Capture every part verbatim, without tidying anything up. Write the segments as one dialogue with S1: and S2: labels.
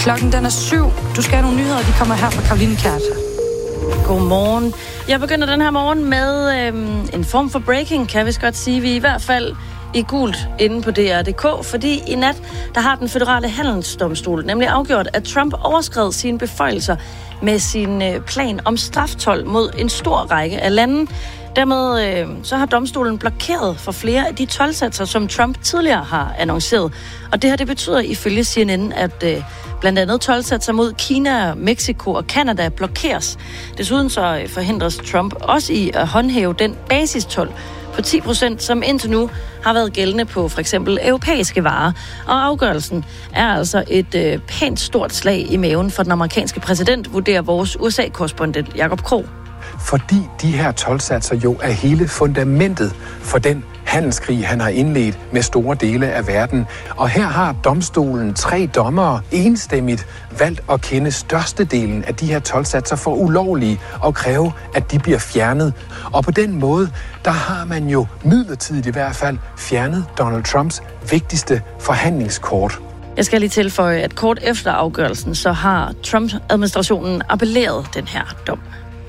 S1: Klokken den er syv. Du skal have nogle nyheder, de kommer her fra Caroline Kjært.
S2: Godmorgen. Jeg begynder den her morgen med øhm, en form for breaking, kan vi godt sige. Vi er i hvert fald i gult inde på D R punktum D K, fordi i nat, der har den føderale handelsdomstol nemlig afgjort, at Trump overskred sine beføjelser med sin øh, plan om straftold mod en stor række af lande. Dermed øh, så har domstolen blokeret for flere af de toldsatser, som Trump tidligere har annonceret. Og det her, det betyder ifølge C N N, at øh, blandt andet toldsatser mod Kina, Mexico og Canada blokeres. Desuden så forhindres Trump også i at håndhæve den basistold på ti procent, som indtil nu har været gældende på for eksempel europæiske varer. Og afgørelsen er altså et øh, pænt stort slag i maven for den amerikanske præsident, vurderer vores U S A-korrespondent Jacob Krog.
S3: Fordi de her toldsatser jo er hele fundamentet for den handelskrig, han har indledt med store dele af verden. Og her har domstolen tre dommere enstemmigt valgt at kende størstedelen af de her toldsatser for ulovlige og kræve, at de bliver fjernet. Og på den måde, der har man jo midlertidigt i hvert fald fjernet Donald Trumps vigtigste forhandlingskort.
S2: Jeg skal lige tilføje, at kort efter afgørelsen, så har Trump-administrationen appelleret den her dom.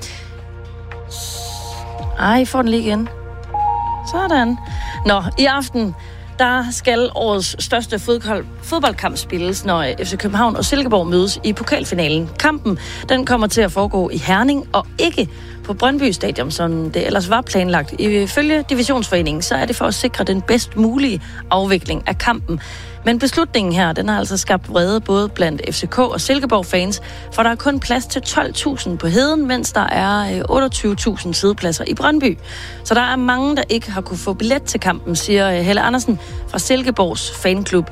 S2: Ej, I får den lige igen. Sådan. Nå, i aften, der skal årets største fodbold, fodboldkamp spilles, når F C København og Silkeborg mødes i pokalfinalen. Kampen, den kommer til at foregå i Herning og ikke på Brøndby Stadion, som det ellers var planlagt. Ifølge Divisionsforeningen, så er det for at sikre den bedst mulige afvikling af kampen. Men beslutningen her, den har altså skabt vrede både blandt F C K og Silkeborg-fans, for der er kun plads til tolv tusind på Heden, mens der er otteogtyve tusind siddepladser i Brøndby. Så der er mange, der ikke har kunne få billet til kampen, siger Helle Andersen fra Silkeborgs fanklub.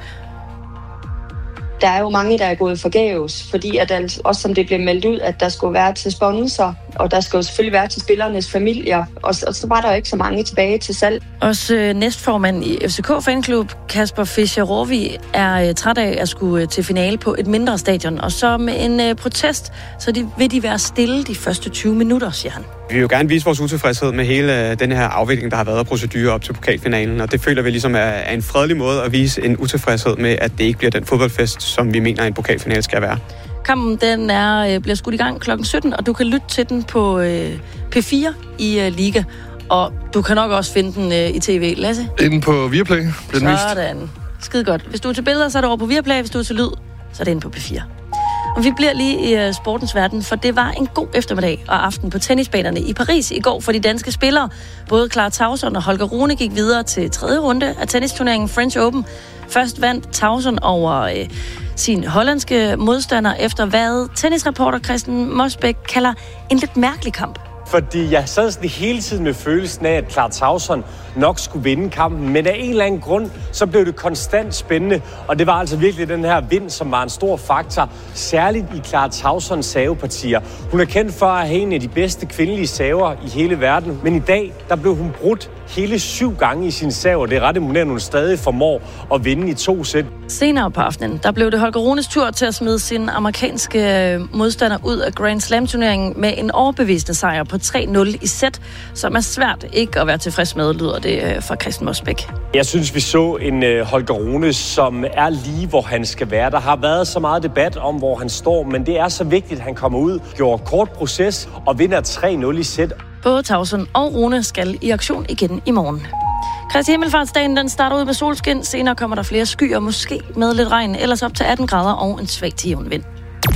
S4: Der er jo mange, der er gået forgæves, fordi at der, også som det blev meldt ud, at der skulle være til sponsor, og der skulle selvfølgelig være til spillernes familier, og, og så var der jo ikke så mange tilbage til salg.
S2: Også øh, næstformand i F C K-fanklub, Kasper Fischer-Råvig, er øh, træt af at skulle øh, til finale på et mindre stadion, og så med en øh, protest, så de, vil de være stille de første tyve minutter, siger han.
S5: Vi vil jo gerne vise vores utilfredshed med hele den her afvikling, der har været af procedurer op til pokalfinalen, og det føler vi ligesom er en fredelig måde at vise en utilfredshed med, at det ikke bliver den fodboldfest, som vi mener, en pokalfinale skal være.
S2: Kampen den er, bliver skudt i gang klokken sytten, og du kan lytte til den på øh, P fire i øh, Liga. Og du kan nok også finde den øh, i tv, Lasse.
S6: Inden på Viaplay.
S2: Sådan. Skide godt. Hvis du er til billeder, så er det over på Viaplay. Hvis du er til lyd, så er det inde på P fire. Og vi bliver lige i uh, sportens verden, for det var en god eftermiddag og aften på tennisbanerne i Paris i går for de danske spillere. Både Clara Tauson og Holger Rune gik videre til tredje runde af tennisturneringen French Open. Først vandt Tauson over øh, sin hollandske modstander efter hvad tennisreporter Christian Mosbæk kalder en lidt mærkelig kamp.
S7: Fordi jeg sad sådan hele tiden med følelsen af, at Clara Tauson nok skulle vinde kampen. Men af en eller anden grund, så blev det konstant spændende. Og det var altså virkelig den her vind, som var en stor faktor. Særligt i Clara Tausons savepartier. Hun er kendt for at have en af de bedste kvindelige saver i hele verden. Men i dag, der blev hun brudt hele syv gange i sin sav. Og det er ret imponerende, hun stadig formår at vinde i to sæt.
S2: Senere på aftenen, der blev det Holger Runes tur til at smide sin amerikanske modstander ud af Grand Slam-turneringen med en overbevisende sejr på tre nul i sæt, som er svært ikke at være tilfreds med, lyder det fra Christian Mosbæk.
S7: Jeg synes, vi så en uh, Holger Rune, som er lige, hvor han skal være. Der har været så meget debat om, hvor han står, men det er så vigtigt, at han kommer ud, gjorde kort proces og vinder tre nul i sæt.
S2: Både Tauson og Rune skal i aktion igen i morgen. Kristi Himmelfartsdagen, den starter ud med solskin. Senere kommer der flere skyer, måske med lidt regn, ellers op til atten grader og en svag til jævn vind.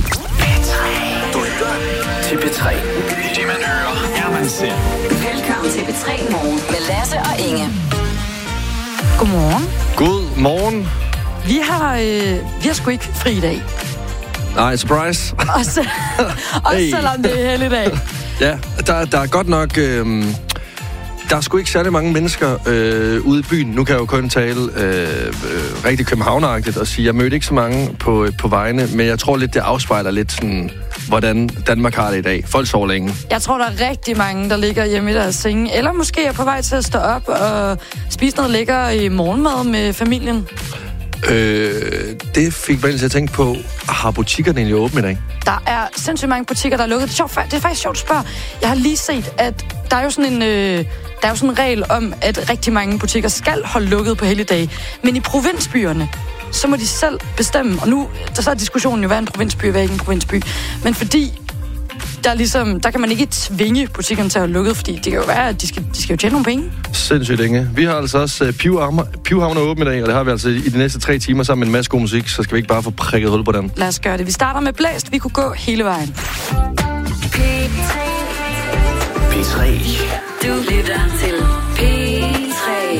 S8: Du lytter til P tre. Det man hører, er man ser.
S9: Velkommen til P tre Morgen med Lasse og Inge.
S1: Godmorgen.
S6: God morgen.
S1: Vi har, øh, vi har sgu ikke fri i dag.
S6: Nej, surprise.
S1: Også, også hey. Selvom det er helligdag.
S6: Ja, der, der er godt nok... Øh, der er sgu ikke særlig mange mennesker øh, ude i byen. Nu kan jeg jo kun tale øh, øh, rigtig københavneragtigt og sige, jeg mødte ikke så mange på, på vejene, men jeg tror lidt, det afspejler lidt sådan, hvordan Danmark har det i dag. Folk sover længe. Jeg tror, der er rigtig mange, der ligger hjemme i deres senge, eller måske er på vej til at stå op og spise noget lækker i morgenmad med familien. Øh, det fik mig til at tænke på, har butikkerne egentlig åbent i dag? Der er sindssygt mange butikker, der er lukket. Det er, sjovt, det er faktisk sjovt at spørge. Jeg har lige set, at der er jo sådan en, øh, der er jo sådan en regel om, at rigtig mange butikker skal holde lukket på helligdage. Men i provinsbyerne,
S1: så må de selv bestemme. Og nu, der så er diskussionen jo, hvad er en provinsby, hvad er ikke en provinsby. Men fordi der, ligesom, der kan man ikke tvinge butikkerne til at have lukket, fordi det kan jo være, at de skal, de skal jo tjene nogle penge.
S6: Sindssygt, Inge. Vi har altså også uh, Pivhavn åben i dag, og det har vi altså i de næste tre timer sammen med en masse god musik, så skal vi ikke bare få prikket hul på den.
S1: Lad os gøre det. Vi starter med Blæst. Vi kunne gå hele vejen.
S9: P tre.
S8: P tre.
S9: Du lytter til P tre.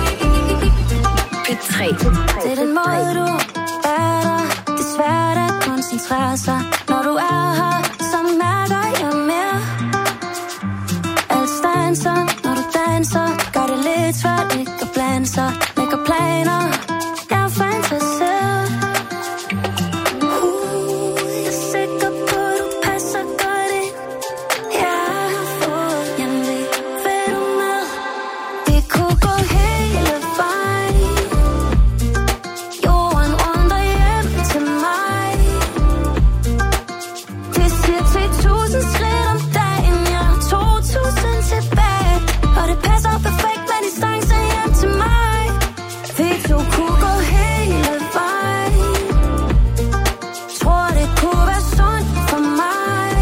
S9: P tre.
S10: Det er den måde, du er der. Det er svært at koncentrere sig, når du er her. Så mærker jeg mere. Alt stanser, når du danser. Gør det lidt svært ikke at blande sig. Lægger planer. Jeg er fantaseret. Uh, jeg er sikker på, du passer godt ind. Jeg har fået hjemlig. Vil du med? Vi kunne gå hele vejen. Jorden runder hjem til mig. Det siger til tusind skridt om dagen. Jeg har to tusind tilbage. Og det passer perfekt med distancen hjem til mig. Vi to kunne gå hele vejen. Tror det kunne være sundt for mig.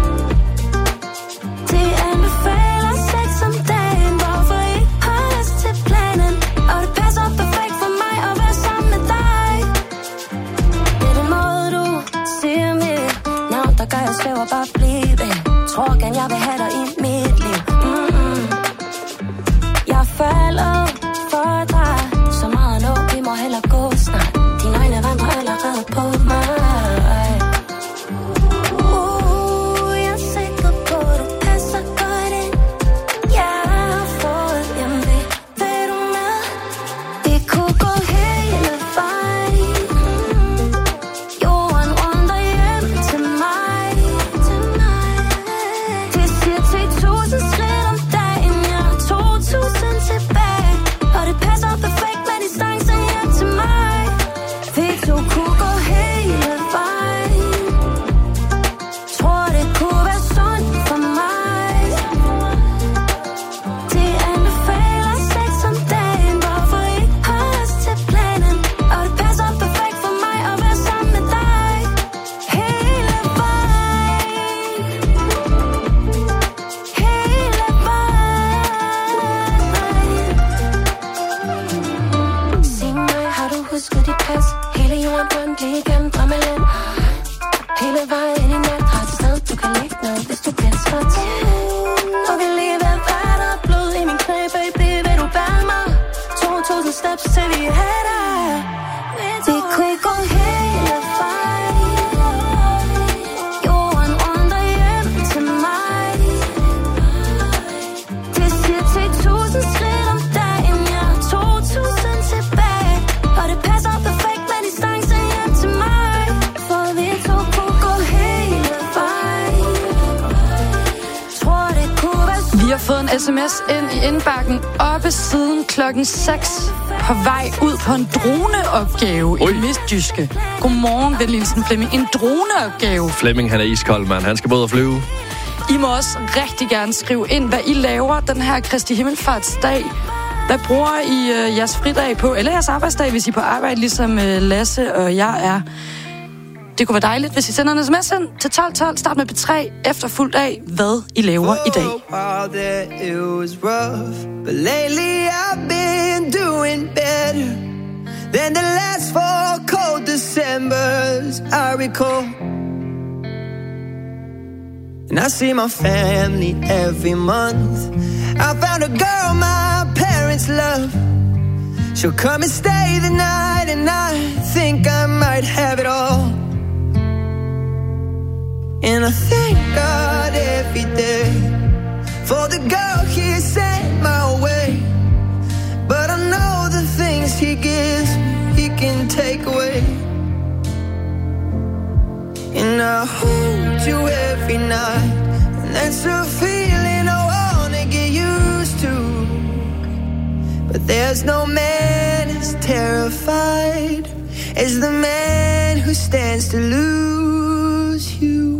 S10: De anbefaler sex om dagen. Hvorfor ikke holde os til planen? Og det passer perfekt for mig at være sammen med dig. Det er den måde du siger mit navn, der gør jeg svæver bare blive. Tror gerne jeg vil have dig i mit liv. Mm-mm. Jeg falder for dig. Så meget nu, vi må hellere gå snart. Dine øjne vandrer allerede på mig. Uh, jeg er sikker på, du passer godt ind. Jeg har fået hjemlig. Vil du med? Vi kunne gå hele vejen. Jorden runder hjem til mig. Det siger til tusind skridt om dagen. Jeg har to tusind tilbage. Og det passer perfekt med distancen hjem til mig. Vi to kunne gå hele vejen. Tror det kunne være sundt for mig. De anbefaler sex om dagen. Hvorfor ikke holde os til planen? Og det passer perfekt for mig at være sammen med dig. Hele vejen. Hele vejen. Sig mig, har du husket dit pas? Hele jorden rundt lige igennem drømmeland. Hele vejen i nat har et sted, du kan ligge ned, hvis du bliver træt. Og vi lige ved vand og blod i min knæ, baby, vil du bære mig? to tusind steps til vi er der. Vi kunne gå hele vejen. Jorden runder hjem til mig. Det siger til tusind skridt om dagen. Jeg har to tusind tilbage. Og det passer perfekt med distancen hjem til mig. For vi to kunne gå hele vejen. Tror det kunne være
S1: Vi har fået en sms ind i indbakken oppe siden klokken seks på vej ud på en droneopgave i det midtjyske. Godmorgen, venligsten Flemming. En droneopgave.
S6: Flemming, han er iskold, mand. Han skal både flyve.
S1: I må også rigtig gerne skrive ind, hvad I laver den her Kristi Himmelfartsdag. Hvad bruger I øh, jeres fridag på? Eller jeres arbejdsdag, hvis I er på arbejde, ligesom øh, Lasse og jeg er. Det kunne være dejligt, hvis I sender en sms ind til tolv tolv. Start med P tre, efterfulgt af, hvad I laver i dag.
S11: It was rough, but lately I've been doing better than the last four cold Decembers I recall. And I see my family every month. I found a girl my parents love. She'll come and stay the night, and I think I might have it all. And I thank God every day for the girl He sent my way. But I know the things He gives He can take away. And I hold you every night, and that's a feeling I wanna get used to. But there's no man as terrified as the man who stands to lose you.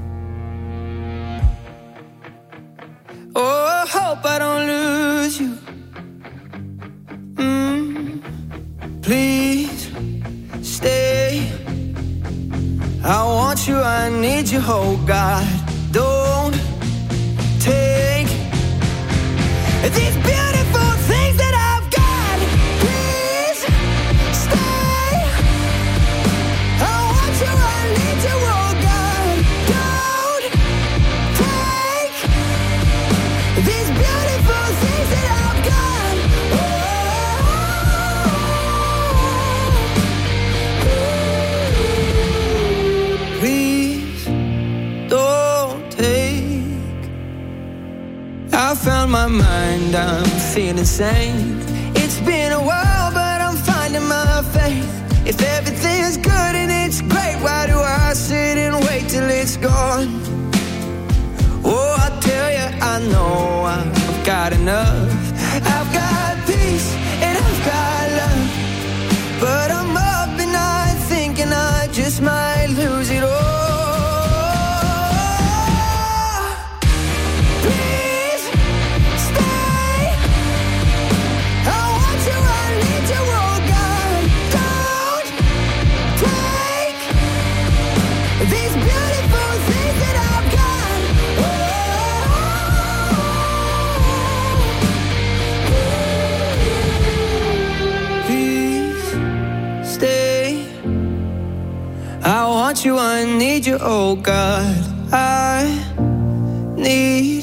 S11: Oh, I hope I don't lose you. Mm, please, oh God, don't take these beautiful things that I've got. Please stay. I want you, I need you, oh God, don't take these beautiful things that I've got. Oh, please don't take. I found my mind, I'm feeling sane. It's been a while, but I'm finding my faith. If everything's good and it's great, why do I sit and wait till it's gone? Oh, I tell you, I know I've got enough. I've got peace and I've got love, but I'm up at night thinking I just might lose it all. Please stay. I want you, I need you, oh God. Don't take these beautiful things that I've got. Please stay. I want you, I need you, oh God. I need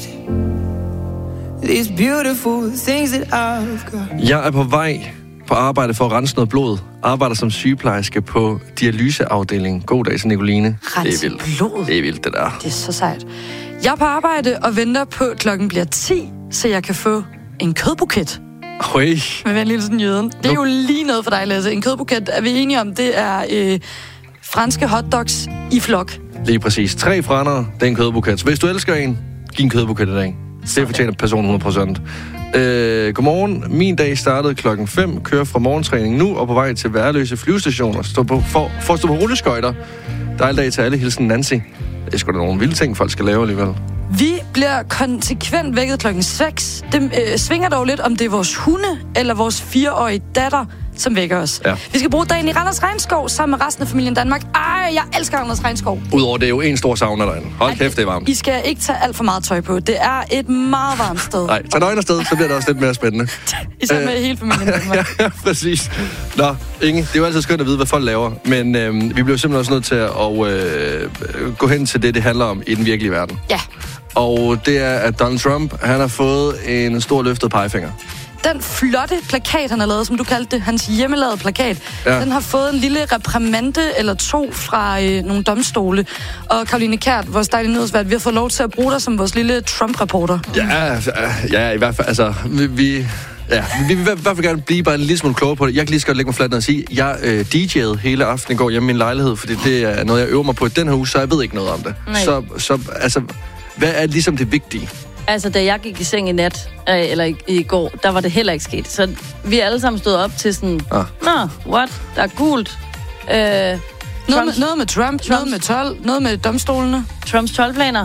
S11: these beautiful things that I've got.
S6: Jeg er på vej på arbejde for at rense noget blod. Arbejder som sygeplejerske på dialyseafdelingen. God dag, så Nicoline.
S1: Rense
S6: Det er vildt.
S1: blod?
S6: Det er vildt, det der.
S1: Det er så sejt. Jeg er på arbejde og venter på, at klokken bliver ti, så jeg kan få en kødbuket.
S6: Høj.
S1: Med venlig hilsen jøden. Det er jo lige noget for dig, Lasse. En kødbuket, er vi enige om, det er øh, franske hotdogs i flok.
S6: Lige præcis. Tre frænder, det er en kødbuket. Hvis du elsker en, giv en kødbuket i dag. Det fortjener personen hundrede procent. Øh, godmorgen. Min dag startede klokken fem. Kører fra morgentræning nu og på vej til Værløse flyvestationer. Stå på, for, for at stå på rulleskøjter. Dejlig dag til alle. Hilsen Nancy. Det er sgu da nogle vilde ting, folk skal lave alligevel.
S1: Vi bliver konsekvent vækket klokken seks. Det øh, svinger dog lidt, om det er vores hunde eller vores fireårige datter, som vækker os.
S6: Ja.
S1: Vi skal bruge dagen i Randers Regnskov sammen med resten af familien Danmark. Ej, jeg elsker Randers Regnskov.
S6: Udover det er jo en stor sauna derinde. Hold kæft, det er varmt.
S1: I skal ikke tage alt for meget tøj på. Det er et meget varmt sted.
S6: Nej, tag nøgen afsted, så bliver det også lidt mere spændende.
S1: Især med hele familien Danmark.
S6: Ja, præcis. Nå, Inge, det er jo altid skønt at vide, hvad folk laver. Men øh, vi bliver simpelthen også nødt til at øh, gå hen til det, det handler om i den virkelige verden.
S1: Ja.
S6: Og det er, at Donald Trump, han har fået en stor løftet pegefinger.
S1: Den flotte plakat, han har lavet, som du kaldte det, hans hjemmelavede plakat,
S6: ja.
S1: Den har fået en lille reprimande eller to fra øh, nogle domstole. Og Karoline Kjært, vores dejlige nyhedsvært, vi har fået lov til at bruge dig som vores lille Trump-reporter.
S6: Ja, ja, i hvert fald, altså, vi... vi Ja, vi vil i hvert fald gerne blive bare en lille smule klogere på det. Jeg kan lige så godt lægge mig fladt ned og sige, jeg øh, D J'ede hele aftenen i går hjemme i min lejlighed, fordi det er noget, jeg øver mig på i den her uge, så jeg ved ikke noget om det. Så, så, altså, hvad er ligesom det vigtige?
S2: Altså, da jeg gik i seng i nat, øh, eller i, i går, der var det heller ikke sket. Så vi er alle sammen stået op til sådan, ah. Nå, what? Der er gult. Øh,
S1: noget, med, noget med Trump, Trumps, noget med tolv, noget med domstolene.
S2: Trumps tolv-planer.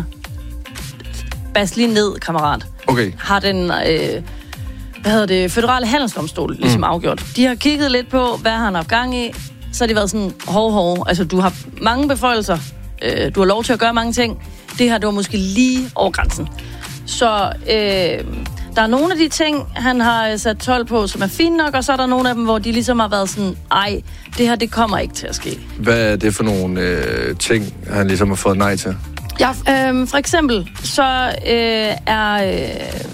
S2: Bas lige ned, kammerat.
S6: Okay.
S2: Har den... Øh, hvad hedder det, føderale handelsdomstol ligesom mm. afgjort. De har kigget lidt på, hvad han har gang i, så har de været sådan, hov, hov, altså du har mange beføjelser, øh, du har lov til at gøre mange ting, det her, det var måske lige over grænsen. Så øh, der er nogle af de ting, han har sat tolv på, som er fine nok, og så er der nogle af dem, hvor de ligesom har været sådan, ej, det her, det kommer ikke til at ske.
S6: Hvad er det for nogle øh, ting, han ligesom har fået nej til?
S2: Ja, øh, for eksempel, så øh, er... Øh,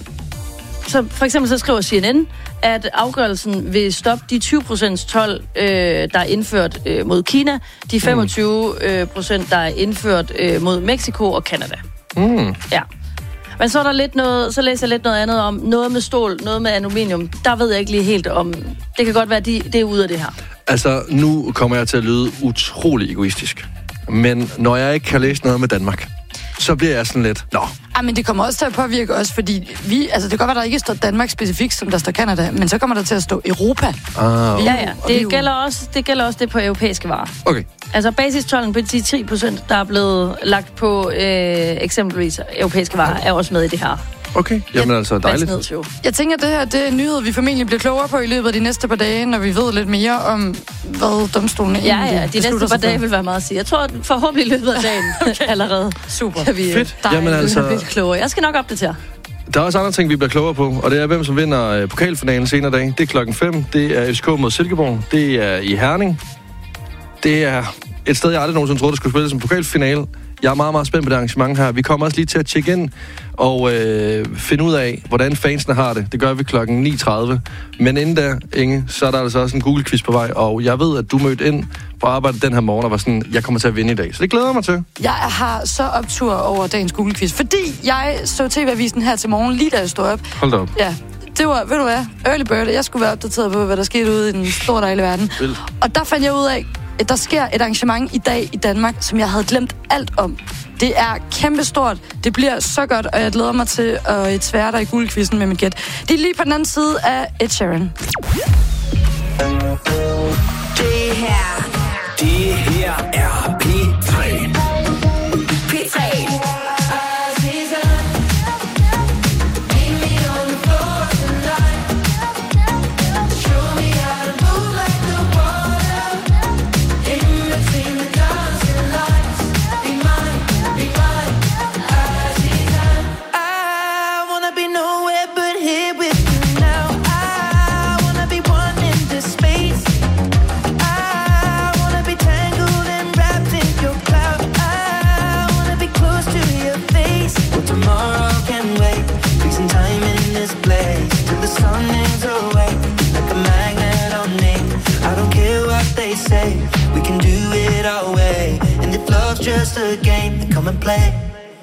S2: Så for eksempel så skriver C N N, at afgørelsen vil stoppe de tyve procent told, øh, der er indført øh, mod Kina, de femogtyve procent, der er indført øh, mod Mexico og Canada.
S6: Mm.
S2: Ja. Men så er der lidt noget, så læser jeg lidt noget andet om noget med stål, noget med aluminium. Der ved jeg ikke lige helt om. Det kan godt være, de, det er ude af det her.
S6: Altså, nu kommer jeg til at lyde utrolig egoistisk. Men når jeg ikke kan læse noget med Danmark, så bliver jeg sådan lidt, nå.
S1: Ej, men det kommer også til at påvirke os, fordi vi, altså det kan godt være, der ikke står Danmark specifikt, som der står Canada, men så kommer der til at stå Europa.
S6: Ah, okay.
S2: Ja, ja. Det gælder, også, det gælder også det på europæiske varer.
S6: Okay.
S2: Altså basistolden på de ti procent, der er blevet lagt på øh, eksempelvis europæiske varer, er også med i det her.
S6: Okay, jamen altså dejligt.
S1: Jeg tænker, at det her det er en nyhed, vi formentlig bliver klogere på i løbet af de næste par dage, når vi ved lidt mere om, hvad domstolen
S2: Ja, ja, de næste par dage vil være meget at sige. Jeg tror, forhåbentlig i løbet af dagen okay. allerede.
S1: Super.
S2: Kan vi
S6: Fedt. Jamen altså...
S2: blive klogere. Jeg skal nok opdatere.
S6: Der er også andre ting, vi bliver klogere på, og det er, hvem som vinder uh, pokalfinalen senere i dag. Det er klokken fem. Det er F C K mod Silkeborg. Det er i Herning. Det er et sted, jeg aldrig nogensinde troede, der skulle spilles som pokalfinale. Jeg er meget, meget spændt på det arrangement her. Vi kommer også lige til at tjekke ind og øh, finde ud af, hvordan fansene har det. Det gør vi klokken ni tredive. Men inden da, Inge, så er der altså også en Google-quiz på vej. Og jeg ved, at du mødte ind på arbejde den her morgen og var sådan, jeg kommer til at vinde i dag. Så det glæder jeg mig til.
S1: Jeg har så optur over dagens Google-quiz, fordi jeg så T V-avisen her til morgen, lige da jeg stod op.
S6: Hold da op.
S1: Ja. Det var, ved du hvad, early bird. Jeg skulle være opdateret på, hvad der skete ude i den store dejlige verden.
S6: Vildt.
S1: Og der fandt jeg ud af, at der sker et arrangement i dag i Danmark, som jeg havde glemt alt om. Det er kæmpestort. Det bliver så godt, og jeg glæder mig til at tvære dig i Google-quizzen med mit gæt. Det er lige på den anden side af Ed Sheeran.
S8: Det her, det her er P tre. P tre.
S11: We can do it our way, and if love's just a game, then come and play.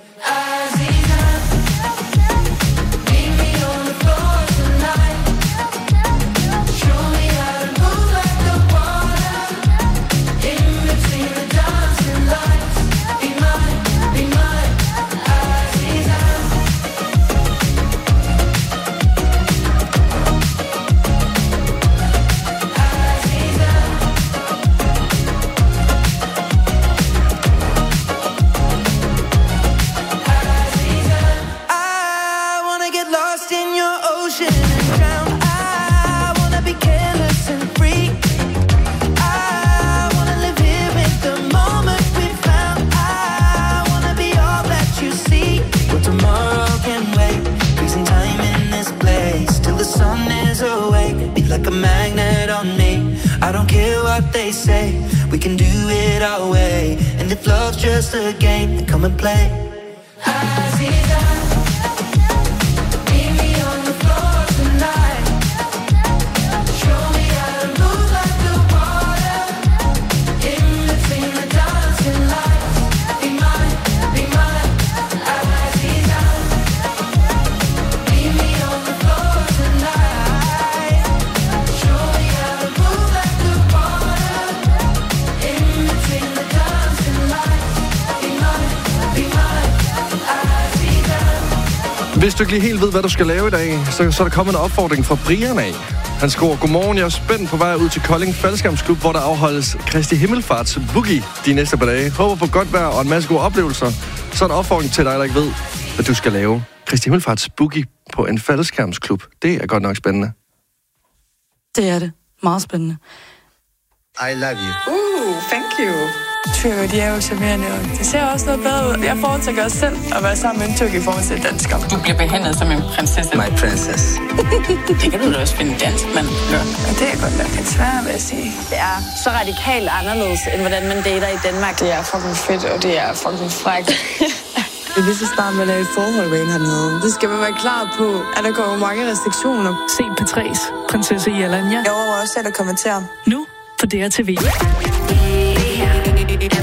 S11: Like a magnet on me, I don't care what they say. We can do it our way, and if love's just a game, then come and play.
S6: Hvis du ikke lige helt ved, hvad du skal lave i dag, så, så er der kommet en opfordring fra Brian af. Han skriver, godmorgen, jeg er spændt på vej ud til Kolding Faldskærmsklub, hvor der afholdes Kristi Himmelfarts Boogie de næste par dage. Håber på godt vejr og en masse gode oplevelser. Så en opfordring til dig, der ikke ved, hvad du skal lave. Kristi Himmelfarts Boogie på en faldskærmsklub. Det er godt nok spændende.
S1: Det er det. Meget spændende.
S12: I love you.
S13: Uh, thank you. Tyrker, de er jo charmerende, og det ser også noget bedre ud. Jeg foretrækker også selv at være sammen med en tyrk i forhold til dansker.
S14: Du bliver behandlet som en prinsesse.
S12: My princess.
S14: Det kan du da også finde dansk, mand. Ja.
S13: Men det er godt nok lidt svært, vil jeg sige.
S2: Det er så radikalt anderledes, end hvordan man dater i Danmark.
S13: Det er fucking fedt, og det er fucking frækt. Det er lige så snart, man er i et forhold med en hernede. Det skal man være klar på, at der kommer mange restriktioner.
S15: Se P tre's Prinsesse Jelanja.
S13: Jeg overgår også selv at kommentere.
S15: Nu på D R T V.
S8: Det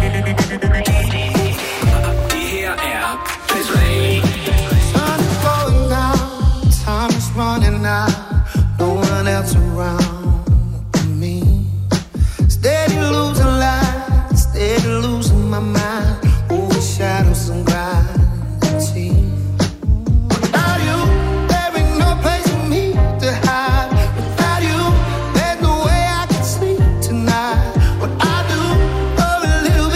S8: her er P tre.
S11: Sun is going down, time is running out, no one else around me. Steady losing light, steady losing my mind, over shadows and gravity. Without you, there ain't no place for me to hide. Without you, there's no way I can sleep tonight. What I do, oh, a little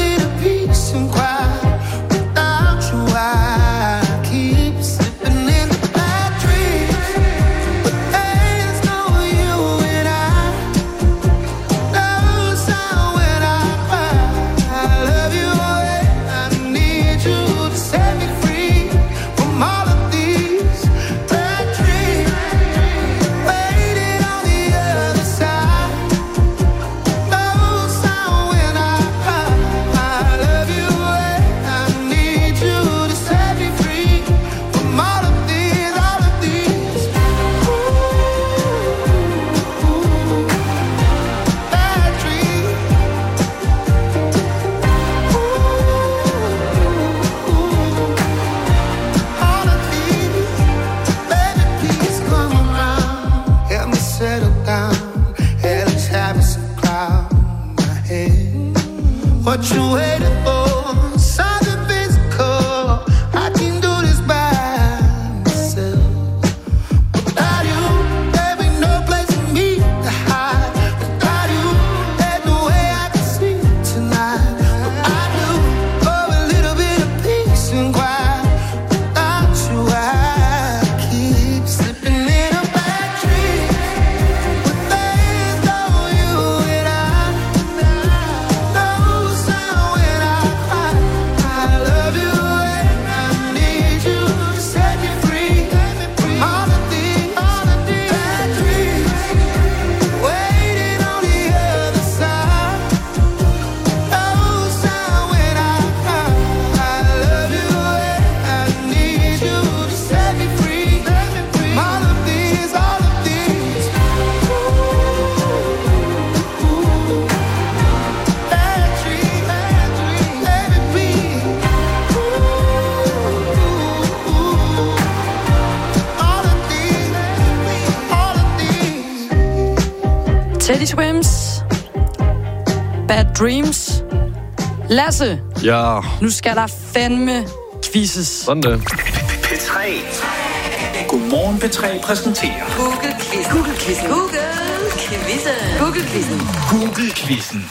S1: Teddy Swims. Bad Dreams. Lasse.
S6: Ja.
S1: Nu skal der fandme quizzes.
S6: Sådan det.
S8: P tre. Godmorgen P tre præsenterer
S9: Google-quizzen. Google-quizzen. Google-quizzen. Google-quizzen.
S8: Google-quizzen.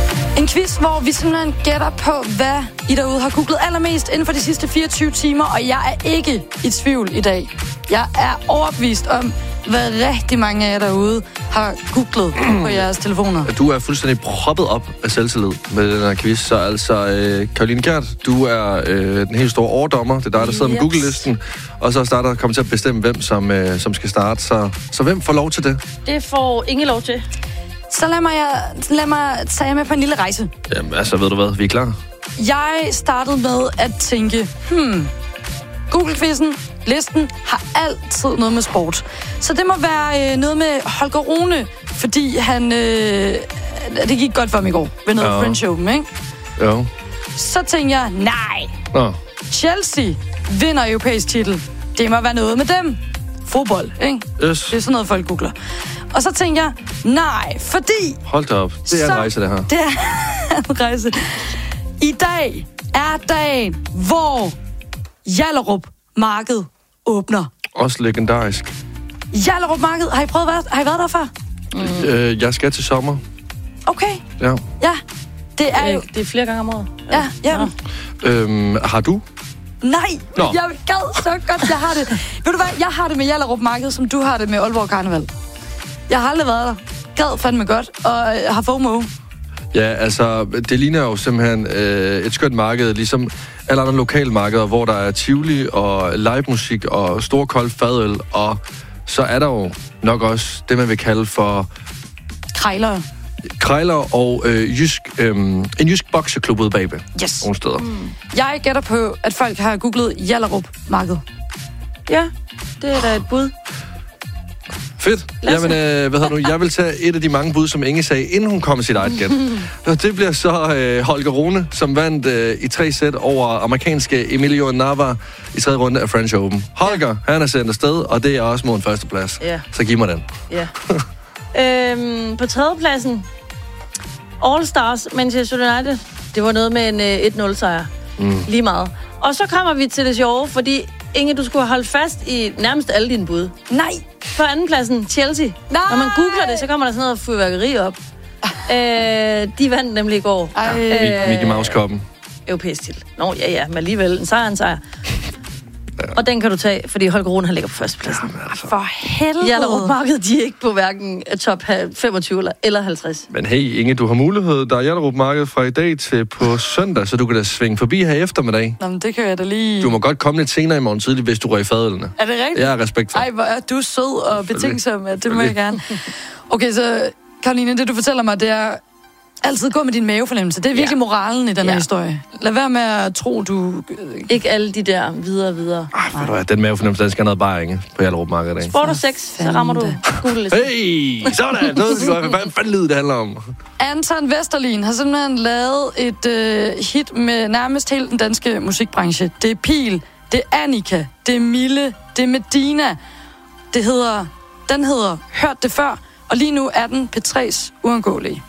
S1: En quiz, hvor vi simpelthen gætter på, hvad I derude har googlet allermest inden for de sidste fireogtyve timer, og jeg er ikke i tvivl i dag. Jeg er overbevist om, hvad rigtig mange af jer derude har googlet på jeres telefoner.
S6: Du er fuldstændig proppet op af selvtillid med den her quiz. Så altså, øh, Caroline Kjært, du er øh, den helt store overdommer. Det er dig, der sidder yes. med Google-listen. Og så starter kommer til at bestemme, hvem som, øh, som skal starte. Så, så hvem får lov til det?
S2: Det får ingen lov til.
S1: Så lad mig, lad mig tage jer med på en lille rejse.
S6: Jamen, altså, ved du hvad? Vi er klar.
S1: Jeg startede med at tænke, hmm, Google-quizzen, listen, har altid noget med sport. Så det må være øh, noget med Holger Rune, fordi han, øh, det gik godt for ham i går ved noget ja. French Open, ikke?
S6: Jo.
S1: Så tænkte jeg, nej,
S6: Nå.
S1: Chelsea vinder europæisk titel. Det må være noget med dem. Fodbold, ikke?
S6: Yes.
S1: Det er sådan noget, folk googler. Og så tænkte jeg, nej, fordi...
S6: Hold da op. Det er så, en rejse, det her.
S1: Det er en rejse. I dag er dagen, hvor Hjallerup Marked åbner.
S6: Også legendarisk.
S1: Hjallerup Marked, har I prøvet været, har I været der før?
S6: Mm. Øh, jeg skal til sommer.
S1: Okay.
S6: Ja.
S1: Ja, det er jo...
S2: Det er flere gange om året.
S1: Ja, ja.
S6: ja. Øhm, har du?
S1: Nej,
S6: Nå.
S1: jeg gad så godt, jeg har det. Ved du hvad, jeg har det med Hjallerup Marked, som du har det med Aalborg Karneval. Jeg har aldrig været der. Gad fandme godt, og har FOMO.
S6: Ja, altså, det ligner jo simpelthen øh, et skønt marked, ligesom alle andre lokale markeder, hvor der er tivoli og livemusik og stor kold fadøl, og så er der jo nok også det, man vil kalde for...
S1: Krejlere.
S6: Krejler og øh, jysk, øh, en jysk bokseklub ude bagved.
S1: Yes.
S6: Nogle steder.
S1: Mm. Jeg gætter på, at folk har googlet Hjallerup Marked.
S2: Ja, det er da et bud.
S6: Fedt. Jamen, øh, hvad hedder nu? Jeg vil tage et af de mange bud, som Inge sagde, inden hun kom med sit eget gæt. Og det bliver så øh, Holger Rune, som vandt øh, i tre sæt over amerikanske Emilio Nava i tredje runde af French Open. Holger, ja. Han er sendt afsted, og det er også mod en førsteplads.
S2: Ja.
S6: Så giv mig den.
S2: Ja. øhm, på tredjepladsen, All Stars, Manchester United. Det var noget med en øh, et nul sejr. Mm. Lige meget. Og så kommer vi til det sjove, fordi Inge, du skulle have holdt fast i nærmest alle dine bud.
S1: Nej.
S2: På andenpladsen, Chelsea.
S1: Nej.
S2: Når man googler det, så kommer der sådan noget fyrværkeri op. øh, de vandt nemlig i går.
S6: Øh, Mickey Mouse-koppen.
S2: Europæisk titel. Nå, ja, ja, men alligevel. En sejr, en sejr. Ja. Og den kan du tage, fordi Holger Rune, han ligger på førstepladsen.
S6: Jamen, altså.
S1: For helvede.
S2: Hjallerup Marked, de er ikke på hverken top femogtyve eller halvtreds.
S6: Men hey, Inge, du har mulighed. Der er Hjallerup Marked fra i dag til på søndag, så du kan da svinge forbi her eftermiddag.
S1: Nå, men det kan jeg da lige...
S6: Du må godt komme lidt senere i morgen tidlig, hvis du rører i fadølene.
S1: Er det rigtigt?
S6: Jeg har respekt for.
S1: Ej, hvor er du sød og betænksom, at det må jeg gerne. Okay, så Karoline, det du fortæller mig, det er altid gå med din mavefornemmelse. Det er virkelig ja. moralen i den her ja. historie. Lad være med at tro, du...
S2: Ikke alle de der videre, videre.
S6: Ej, ved du hvad, den mavefornemmelse, den skal noget bare, Inge, på Hjallerup Marked.
S2: Sport og sex, så rammer du Google-listen.
S6: Hey, sådan! Hvad fanden lyd det handler om?
S1: Anton Vesterlin har simpelthen lavet et øh, hit med nærmest hele den danske musikbranche. Det er Pil, det er Annika, det er Mille, det er Medina. Det hedder... Den hedder Hørt det før, og lige nu er den P tre's uundgåelige.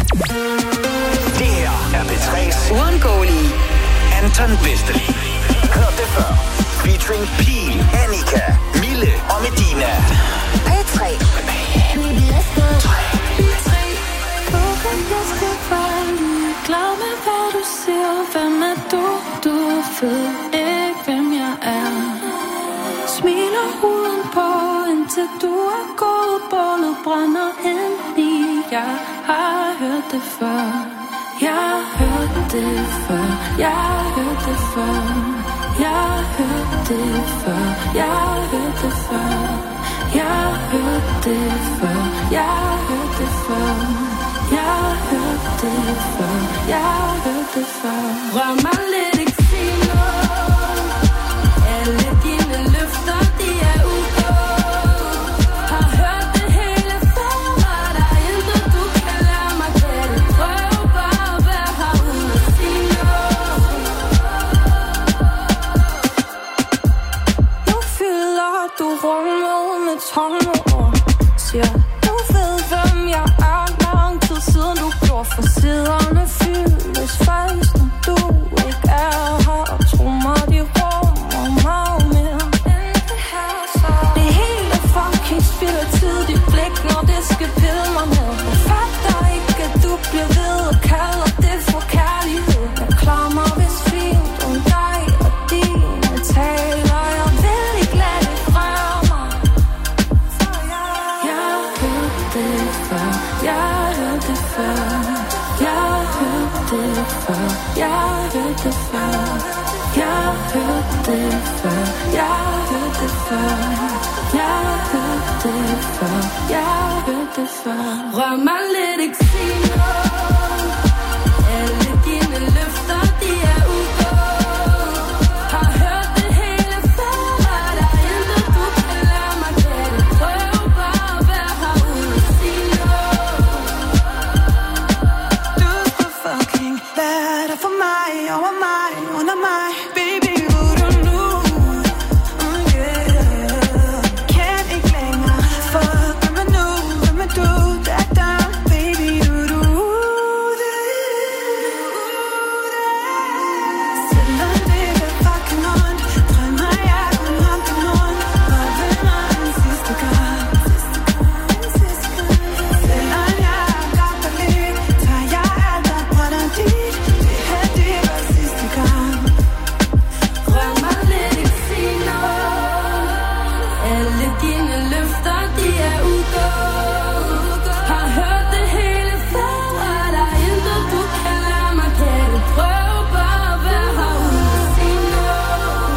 S8: Det her er P tre's
S9: Uundgåelige.
S8: Anton Vesterlin. Hørt det før. Featuring Pil, Annika, Mille og Medina.
S9: P tre.
S10: Glad med hvad du siger. Hvem er du? Du ved ikke hvem jeg er. Smiler huden på indtil du er gået. Bålet brænder ind i. Jeg har hørt det før. Jeg har hørt det før. Jeg har hørt det før. Jeg har hørt det før. Jeg har hørt det før. Jeg har hørt det før. Jeg har hørt det før. Jeg har hørt det før. Jeg har hørt det før. Rør mig lidt, ikke sig noget. Alle dine løfter, de er ugået. Har hørt det hele før. Der er intet, du kan lære mig til. Prøv bare at være her uden at sige noget. Nu fylder du rummet med tomme ord. Siger, du ved, hvem jeg er. siden du gjorde for siderne fyldes fast, når du ikke er her. Og tro mig, de rummer meget mere end det her. Så det hele er fucking spild af tid, dit blik, når det skal pille mig ned. Jeg fatter ikke, at du bliver ved og kalder det for kærlighed. Jeg klarer mig vist fint om dig og dine taler. Jeg vil ikke lade det røre mig, for jeg, jeg hørte det før. Jeg hørte det før. Jeg hørte det før. Jeg hørte det før. Jeg hørte det før. Jeg hørte det før. Jeg hørte det før. Jeg hørte det før. Rør mig lidt, ikke sig noget. Alle dine løfter, de er ugået. Har hørt det hele før. Der er intet, du kan lade mig gætte. Prøv bare at være herude og sig noget. Du skulle fucking være der for mig, over mig, under mig. Baby, hvor du nu? Mm, yeah. Kan ikke længere. Fuck, hvem er nu? Hvem er du? Da, da. Baby, du, du. Selvom det er fucking ondt, drømmer jeg kun om din mund. Rør ved mig en sidste gang. Selvom jeg godt kan lide, tager jeg alt og brænder dit. Det her, det var sidste gang. Rør mig lidt, ikke sig noget. Alle dine løfter, de er udgået. Har hørt det hele før. Der er intet, du kan lade mig gætte. Prøv bare at være herude og sig noget.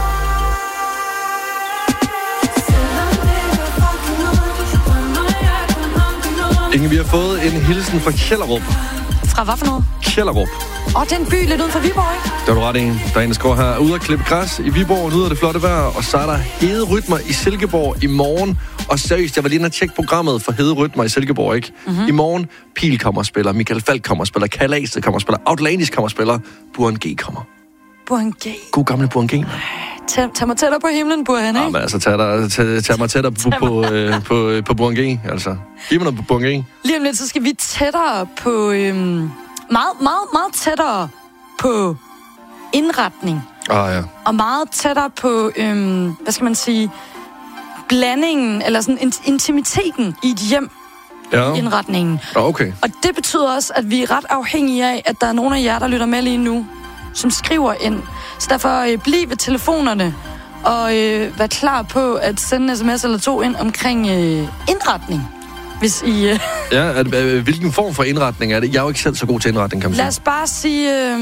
S10: Selvom det er fucking ondt, drømmer jeg kun om din mund.
S6: Inge, vi har fået en hilsen fra Kjellerup.
S1: Fra hvad for noget?
S6: Kjellerup.
S1: Åh, det er en by lidt uden for Viborg, ikke?
S6: Det var du ret en. Der er en, der skriver her. Ude at klippe græs i Viborg, nyder det flotte vejr. Og så er der Hede Rytmer i Silkeborg i morgen. Og seriøst, jeg var lige inde og tjekke programmet for Hede Rytmer i Silkeborg, ikke? Mm-hmm. I morgen, Pil kommer og spiller, Michael Falk kommer og spiller, Kalas kommer og spiller, Outlandis kommer og spiller, Burhan G kommer.
S1: Burhan G.
S6: God gamle Burhan G, mand.
S1: Tag, tag mig tættere på himlen, Burhan, ikke?
S6: Ja, men altså, tag, dig, tag, tag mig tættere på, på, øh, på, øh, på Burhan G, altså. Giv mig noget på Burhan G.
S1: Lige om lidt, så skal vi tættere på... Øhm, meget, meget, meget tættere på indretning.
S6: Ah, ja.
S1: Og meget tættere på, øhm, hvad skal man sige, blandingen, eller sådan in- intimiteten i et hjem.
S6: Ja.
S1: I indretningen.
S6: Ah, okay.
S1: Og det betyder også, at vi er ret afhængige af, at der er nogle af jer, der lytter med lige nu, som skriver ind. Så derfor øh, bliv ved telefonerne, og øh, vær klar på at sende en sms eller to ind omkring øh, indretning. Hvis I... Øh...
S6: Ja, er, er, hvilken form for indretning er det? Jeg er jo ikke selv så god til indretning, kan man sige.
S1: Lad os bare sige... Øh...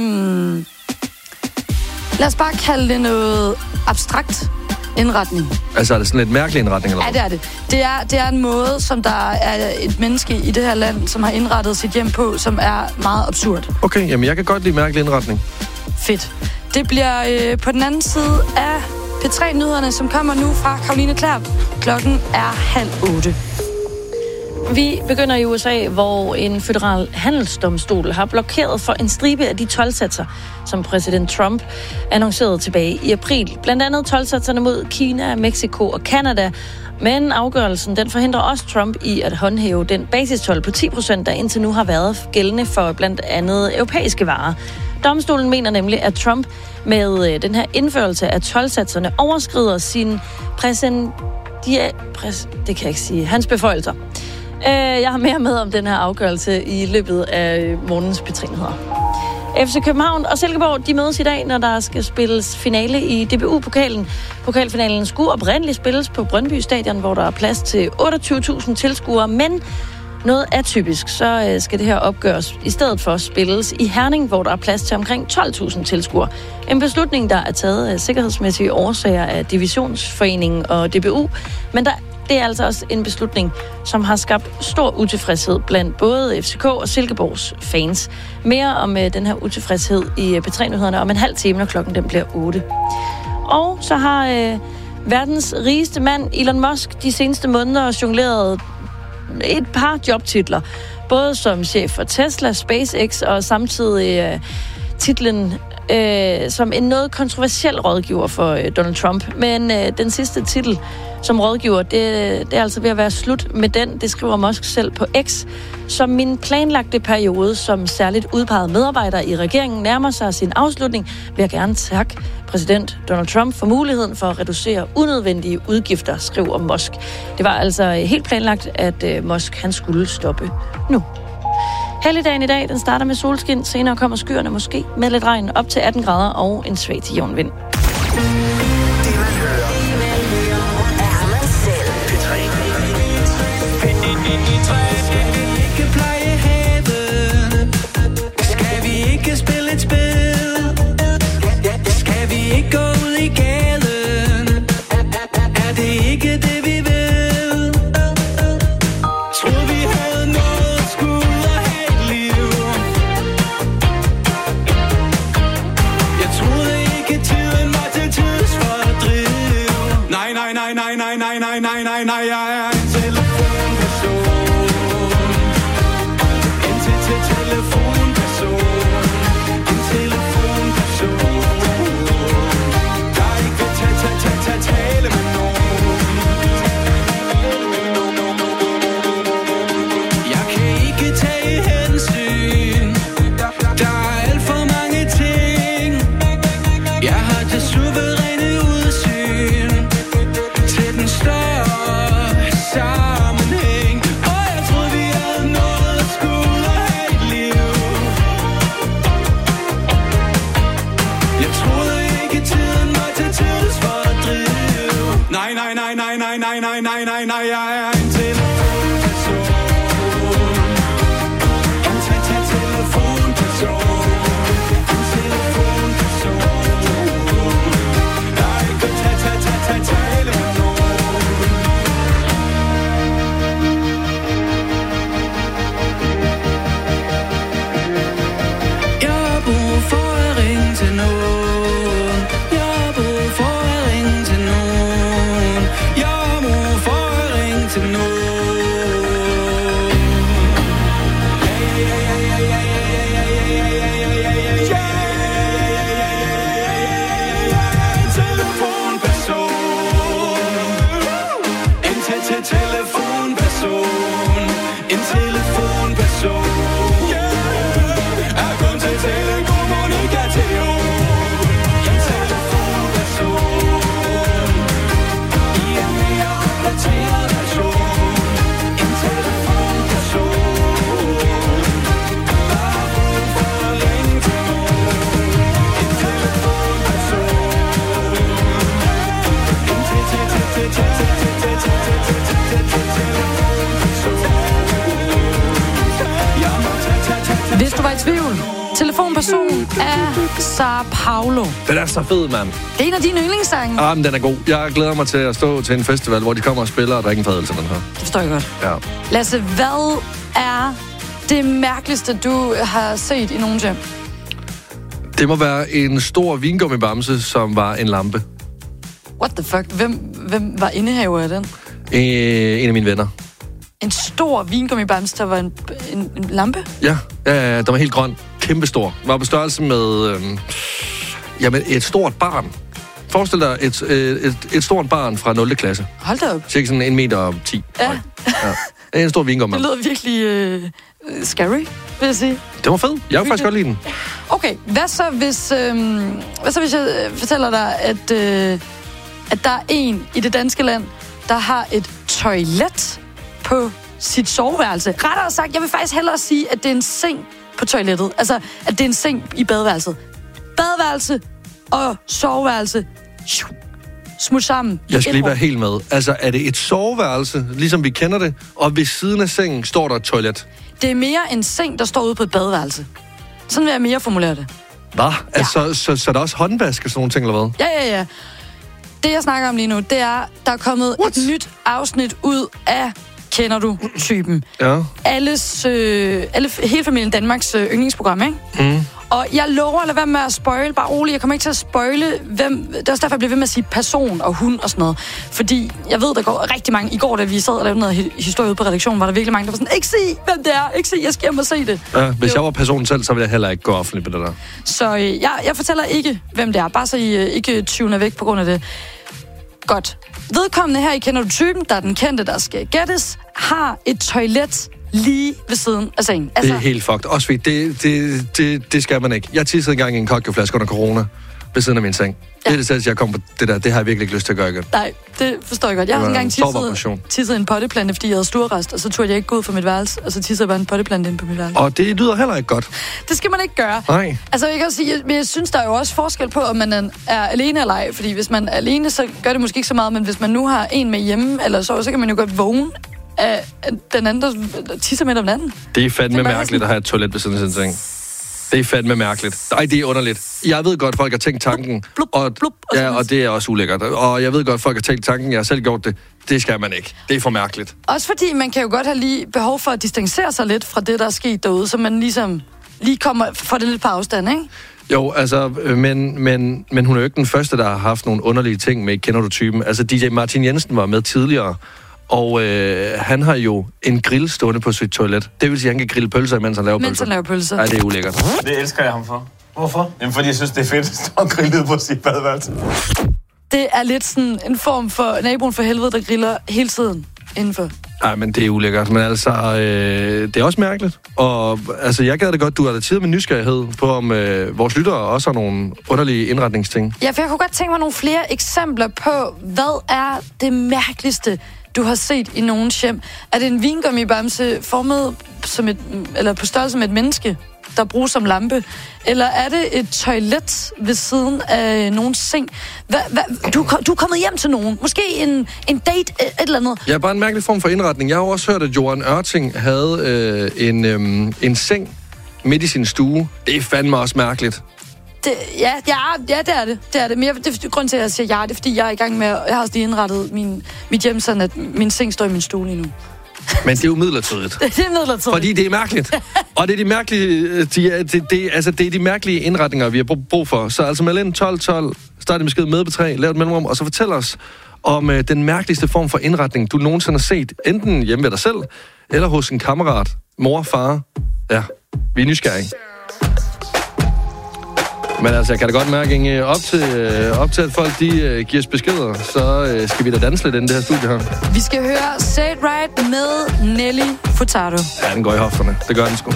S1: Lad os bare kalde det noget abstrakt indretning.
S6: Altså, er det sådan lidt mærkelig indretning, eller
S1: Ja, det er det. Det er, det er en måde, som der er et menneske i det her land, som har indrettet sit hjem på, som er meget absurd.
S6: Okay, jamen jeg kan godt lide mærkelig indretning.
S1: Fedt. Det bliver øh, på den anden side af P tre-nyhederne, som kommer nu fra Caroline Klærp. Klokken er halv otte.
S2: Vi begynder i U S A, hvor en federal handelsdomstol har blokeret for en stribe af de toldsatser, som præsident Trump annoncerede tilbage i april. Blandt andet toldsatserne mod Kina, Mexico og Canada. Men afgørelsen den forhindrer også Trump i at håndhæve den basistold på ti procent, der indtil nu har været gældende for blandt andet europæiske varer. Domstolen mener nemlig, at Trump med den her indførelse af toldsatserne overskrider sin præsen... Præs... Det kan jeg ikke sige. Hans beføjelser. Jeg har mere med om den her afgørelse i løbet af morgens P tre-nyheder. F C København og Silkeborg, de mødes i dag, når der skal spilles finale i D B U-pokalen. Pokalfinalen skulle oprindeligt spilles på Brøndby Stadion, hvor der er plads til otteogtyve tusind tilskuere, men noget atypisk, så skal det her opgøres i stedet for spilles i Herning, hvor der er plads til omkring tolv tusind tilskuere. En beslutning, der er taget af sikkerhedsmæssige årsager af Divisionsforeningen og D B U, men der det er altså også en beslutning, som har skabt stor utilfredshed blandt både F C K og Silkeborgs fans. Mere om uh, den her utilfredshed i uh, P tre-nyhederne om en halv time, når klokken den bliver otte. Og så har uh, verdens rigeste mand, Elon Musk, de seneste måneder jongleret et par jobtitler. Både som chef for Tesla, SpaceX og samtidig uh, titlen øh, som en noget kontroversiel rådgiver for øh, Donald Trump. Men øh, den sidste titel som rådgiver, det, det er altså ved at være slut med den. Det skriver Musk selv på X. Som min planlagte periode som særligt udpeget medarbejder i regeringen nærmer sig sin afslutning, vil jeg gerne takke præsident Donald Trump for muligheden for at reducere unødvendige udgifter, skriver Musk. Det var altså helt planlagt, at øh, Musk han skulle stoppe nu. Helligdagen i dag, den starter med solskin. Senere kommer skyerne måske med lidt regn op til atten grader og en svag til jævn vind.
S11: Skal vi ikke spille et spil? Skal vi ikke gå ud i gaden? Er det ikke det, vi vil? Troede vi havde noget, skulle have et liv. Jeg troede ikke tiden var til tids for at drive. Nej, nej, nej, nej, nej, nej, nej, nej, nej, nej, jeg er en telefonperson. En til til telefonperson. En telefonperson. Der ikke vil tage, tage, tage, tage, tale med nogen. Jeg kan ikke tage hensyn. Der er alt for mange ting. Jeg har det suveræne udsyn til den større sammenhæng. Og jeg troede vi havde noget at skulle have et liv. Jeg troede ikke tiden var til tids for at drive. Nej, nej, nej, nej, nej, nej, nej, nej, nej, nej, jeg er en telefonperson. En til- til- telefonperson. En telefonperson. Der ikke vil tage, tage, tage, tage, tale med nogen. Jeg har brug for at ringe til nogen. Jeg har brug for at ringe til nogen. Jeg har brug for at ringe til nogen. En til- til- telefonperson. En telefonperson. Er kun til telekommunikation. En telefonperson. I en mere opdateret version. En telefonperson. Der har brug for at ringe til nogen. En telefonperson. En til- til- til- til- til- til- til- til- til- til- til- til- til- til- telefonperson. Jeg må tage, tage, tage, tage,
S1: Hvis du var i tvivl, telefonperson er Sao Paulo.
S6: Den er så fed, mand.
S1: Det er en af dine yndlingssange.
S6: Ah, men den er god. Jeg glæder mig til at stå til en festival, hvor de kommer og spiller og drikker en fadøl til den her.
S1: Det forstår jeg godt.
S6: Ja.
S1: Lasse, hvad er det mærkeligste, du har set i nogen hjem?
S6: Det må være en stor vingummibamse, som var en lampe.
S1: What the fuck? Hvem, hvem var indehaver af den?
S6: Øh, en af mine venner.
S1: En stor vingummibamse, der var en, en, en lampe?
S6: Ja, ja, den var helt grøn. Kæmpestor. Var på størrelse med øhm, jamen, et stort barn. Forestil dig et, øh, et, et stort barn fra nul klasse.
S1: Hold da op.
S6: Cirka sådan en meter og ti.
S1: Ja.
S6: Ja. En stor vingummi.
S1: Det lyder virkelig øh, scary, vil jeg sige.
S6: Det var fedt. Jeg vil faktisk godt lide den.
S1: Okay, hvad så hvis, øh, hvad så, hvis jeg øh, fortæller dig, at, øh, at der er en i det danske land, der har et toilet på sit soveværelse. Rettere sagt, jeg vil faktisk hellere sige, at det er en seng på toilettet. Altså, at det er en seng i badeværelset. Badeværelse og soveværelse. Smut sammen.
S6: Jeg skal lige være helt med. Altså, er det et soveværelse, ligesom vi kender det, og ved siden af sengen står der et toilet?
S1: Det er mere en seng, der står ude på et badeværelse. Sådan vil jeg mere formulere det.
S6: Hvad? Altså, ja. så, så, så er der også håndvask og sådan nogle ting, eller hvad?
S1: Ja, ja, ja. Det, jeg snakker om lige nu, det er, der er kommet What? et nyt afsnit ud af Kender du typen?
S6: Ja.
S1: Alles, øh, alle, hele familien Danmarks øh, yndlingsprogram, ikke?
S6: Mm.
S1: Og jeg lover at lade være med at spoile, bare roligt. Jeg kommer ikke til at spoile, hvem... Det er også derfor, jeg bliver ved med at sige person og hund og sådan noget. Fordi jeg ved, der går rigtig mange... I går, da vi sad og lavede noget historie ude på redaktionen, var der virkelig mange, der var sådan, ikke sig, hvem det er, ikke sig, jeg skal hjem og se det.
S6: Ja, hvis
S1: jo.
S6: jeg var personen selv, så ville jeg heller ikke gå offentligt på det der.
S1: Så øh, jeg, jeg fortæller ikke, hvem det er. Bare så I øh, ikke tyvner væk på grund af det. Godt. Vedkommende her, I kender du typen, der er den kendte, der skal gættes, har et toilet lige ved siden af sengen.
S6: Altså, det er helt fucked. Også fordi, det, det, det, det skal man ikke. Jeg tissede engang i en cocktailflaske under corona ved siden af min seng. Ja. Det er det selv, jeg kom på det der. Det har jeg virkelig ikke lyst til at gøre igen.
S1: Nej, det forstår jeg godt. Jeg har engang tisset, tisset en potteplante, fordi jeg havde storrest, og så turde jeg ikke gå ud fra mit værelse, og så tissede jeg bare en potteplante ind på mit værelse.
S6: Og det lyder heller ikke godt.
S1: Det skal man ikke gøre.
S6: Nej.
S1: Altså, jeg kan også sige, men jeg synes, der er jo også forskel på, om man er alene eller ej. Fordi hvis man er alene, så gør det måske ikke så meget, men hvis man nu har en med hjemme, eller så, så kan man jo godt vågne af den anden, der tisser midt om natten.
S6: Det er fandme det er mærkeligt sådan... at have et toilet ved siden af sin seng. Det er fandme mærkeligt. Ej, det er underligt. Jeg ved godt, folk har tænkt tanken.
S1: Blup, blup,
S6: og,
S1: blup, og
S6: ja, og det er også ulækkert. Og jeg ved godt, folk har tænkt tanken. Jeg har selv gjort det. Det skal man ikke. Det er for mærkeligt.
S1: Også fordi man kan jo godt have lige behov for at distancere sig lidt fra det, der er sket derude, så man ligesom lige kommer for det lidt på afstand, ikke?
S6: Jo, altså, men, men, men hun er jo ikke den første, der har haft nogle underlige ting med Kender du typen. Altså, D J Martin Jensen var med tidligere, og øh, han har jo en grill stående på sit toilet. Det vil sige, at han kan grille pølser, mens han laver
S1: mens
S6: pølser.
S1: Mens han laver pølser.
S6: Ja, det er ulækkert.
S16: Det elsker jeg ham for.
S6: Hvorfor?
S16: Jamen, fordi jeg synes, det er fedt at stå og grille på sit badeværelse.
S1: Det er lidt sådan en form for naboen for helvede, der griller hele tiden indenfor.
S6: Nej, men det er ulækkert. Men altså, øh, det er også mærkeligt. Og altså, jeg gad det godt, du har da tid med nysgerrighed på, om øh, vores lyttere også har nogle underlige indretningsting.
S1: Ja, for jeg kunne godt tænke mig nogle flere eksempler på, hvad er det mærkeligste, du har set i nogens hjem? Er det en vingummibamse formet som et, eller på størrelse med et menneske, der bruges som lampe? Eller er det et toilet ved siden af nogens seng? Hva, hva, du, du er kommet hjem til nogen. Måske en, en date, et eller andet.
S6: Ja, bare en mærkelig form for indretning. Jeg har også hørt, at Johan Ørting havde øh, en, øh, en seng midt i sin stue. Det er fandme også mærkeligt.
S1: Det, ja, ja, ja, det er det. Det er det. Men jeg, det, grunden til, at jeg siger ja, det er, fordi jeg er i gang med... Jeg har også lige indrettet min, mit hjem, sådan at min seng står i min stue lige nu.
S6: Men det er jo midlertidigt.
S1: Det er midlertidigt.
S6: Fordi det er mærkeligt. Og det er de mærkelige, de, det, det, altså det er de mærkelige indretninger, vi har brug for. Så altså meld ind tolv tolv, start en besked med på tre, lav et mellemrum, og så fortæl os om uh, den mærkeligste form for indretning, du nogensinde har set. Enten hjemme ved dig selv, eller hos en kammerat, mor, far. Ja, vi er nysgerrige. Men altså, jeg kan da godt mærke, Inge, op til, op til at folk de, uh, giver os beskeder, så uh, skal vi da danse lidt inden det her studie her.
S1: Vi skal høre Say It Right med Nelly Furtado.
S6: Ja, den går i hofterne. Det gør den sgu.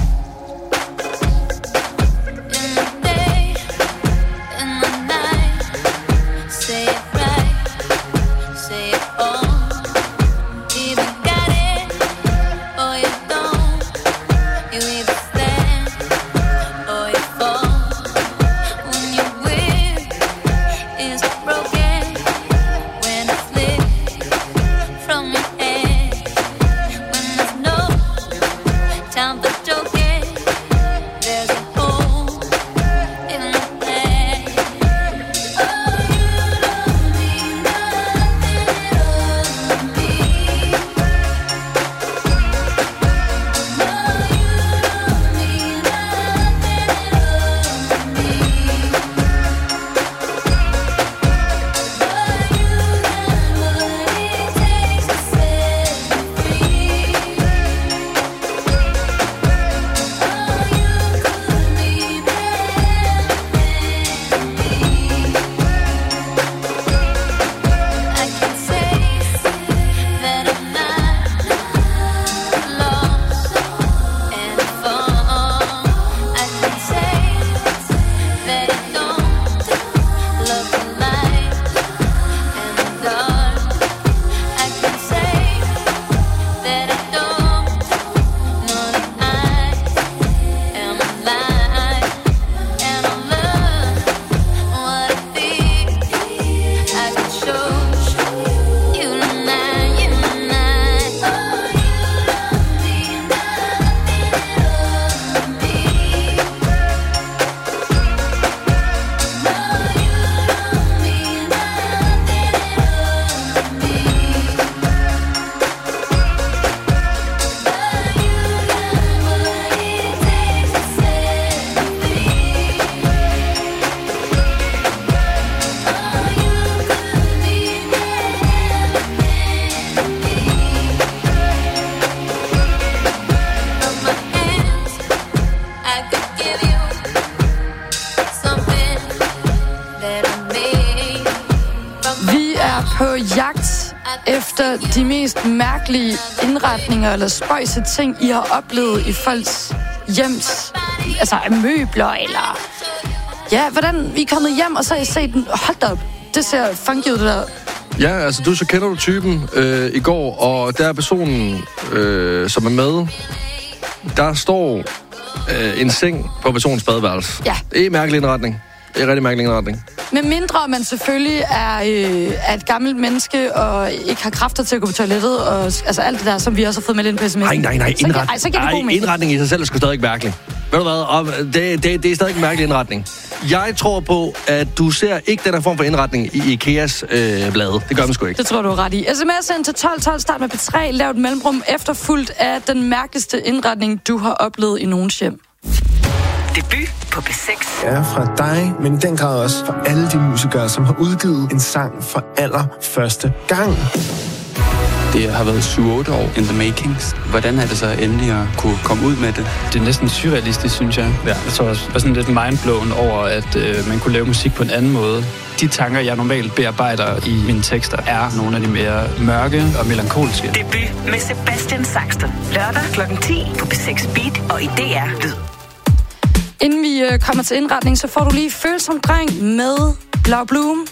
S1: lidt efter de mest mærkelige indretninger eller spøjse ting, I har oplevet i folks hjems, altså møbler eller... Ja, hvordan I er kommet hjem, og så har I set den. Hold da op, det ser funky ud, det der.
S6: Ja, altså du så kender du typen øh, i går, og der er personen, øh, som er med. Der står øh, en seng på personens badeværelse.
S1: Ja.
S6: Det er en mærkelig indretning. Det er en rigtig mærkelig indretning.
S1: Men mindre man selvfølgelig er, øh, er et gammelt menneske, og ikke har kræfter til at gå på toilettet, og altså alt det der, som vi også har fået med ind på sms'en.
S6: Nej, nej, nej.
S1: Så, ej, så
S6: ej, indretning i sig selv er sgu stadig mærkelig. Ved du hvad? Og det, det, det er stadig en mærkelig indretning. Jeg tror på, at du ser ikke den her form for indretning i IKEAs øh, blade. Det gør man sgu ikke.
S1: Det tror du er ret i. sms'en til tolv tolv, start med P tre, lav et mellemrum efterfulgt af den mærkeligste indretning, du har oplevet i nogens hjem.
S17: Debut på P seks.
S18: Ja, fra dig, men i den grad også fra alle de musikere, som har udgivet en sang for allerførste gang.
S19: Det har været syv otte år in the makings. Hvordan er det så endelig at kunne komme ud med det?
S20: Det er næsten surrealistisk, synes jeg. Ja, jeg tror også, jeg var sådan lidt mindblown over, at øh, man kunne lave musik på en anden måde. De tanker, jeg normalt bearbejder i mine tekster, er nogle af de mere mørke og melankolske.
S17: Debut med Sebastian Saxton. Lørdag klokken ti på P seks Beat og i D R Lyd.
S1: Inden vi øh, kommer til indretning, så får du lige Følsom Dreng med Blau Bloom.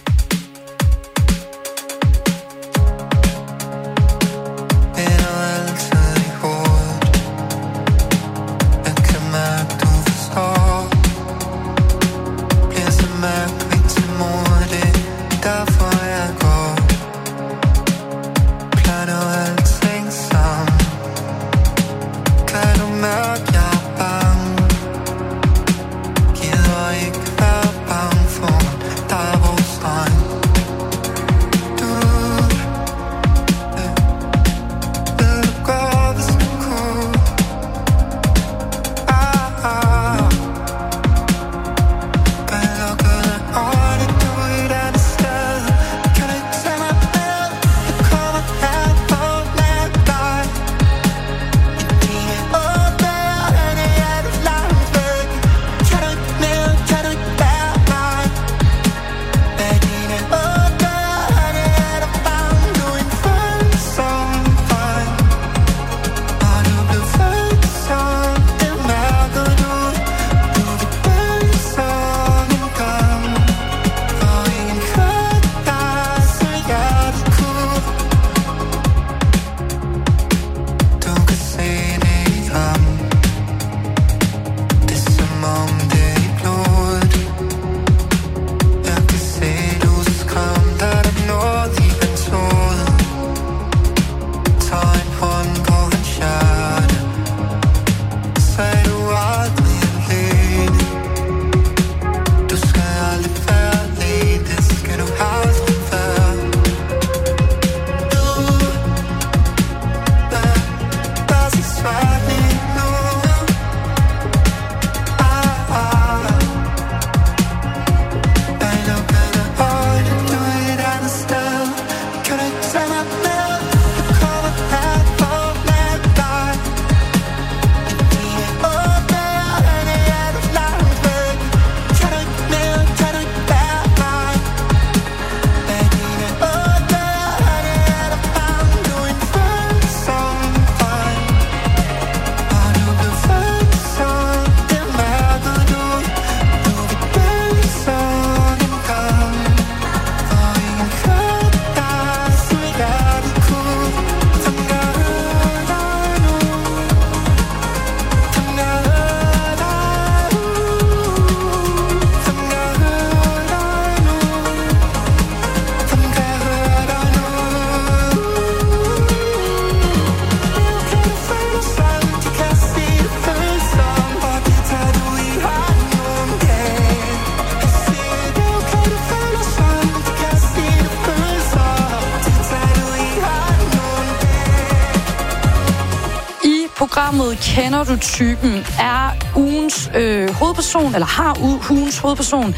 S1: Programmet Kender du typen er ugens øh, hovedperson, eller har u- ugens hovedperson,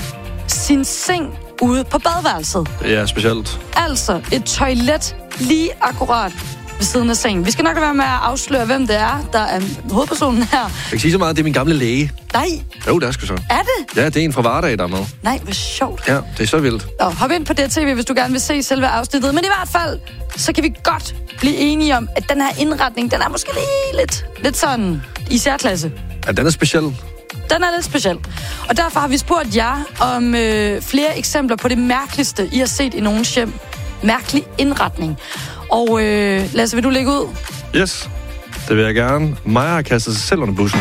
S1: sin seng ude på badeværelset.
S6: Det er specielt.
S1: Altså et toilet lige akkurat ved siden af sengen. Vi skal nok lade være med at afsløre, hvem det er, der er hovedpersonen her.
S6: Jeg kan sige så meget, at det er min gamle læge.
S1: Nej.
S6: Jo, det er sgu så.
S1: Er det?
S6: Ja, det er en fra Vardag, der er med.
S1: Nej, hvor sjovt.
S6: Ja, det er så vildt.
S1: Nå, hop ind på D R T V, hvis du gerne vil se selve afsnittet. Men i hvert fald, så kan vi godt blive enige om, at den her indretning, den er måske lige lidt, lidt sådan i særklasse.
S6: Ja, den er speciel.
S1: Den er lidt speciel. Og derfor har vi spurgt jer om øh, flere eksempler på det mærkeligste, I har set i nogens hjem. Mærkelig indretning. Og øh, Lasse, vil du lægge ud?
S6: Yes, det vil jeg gerne. Maja har kastet sig selv under bussen.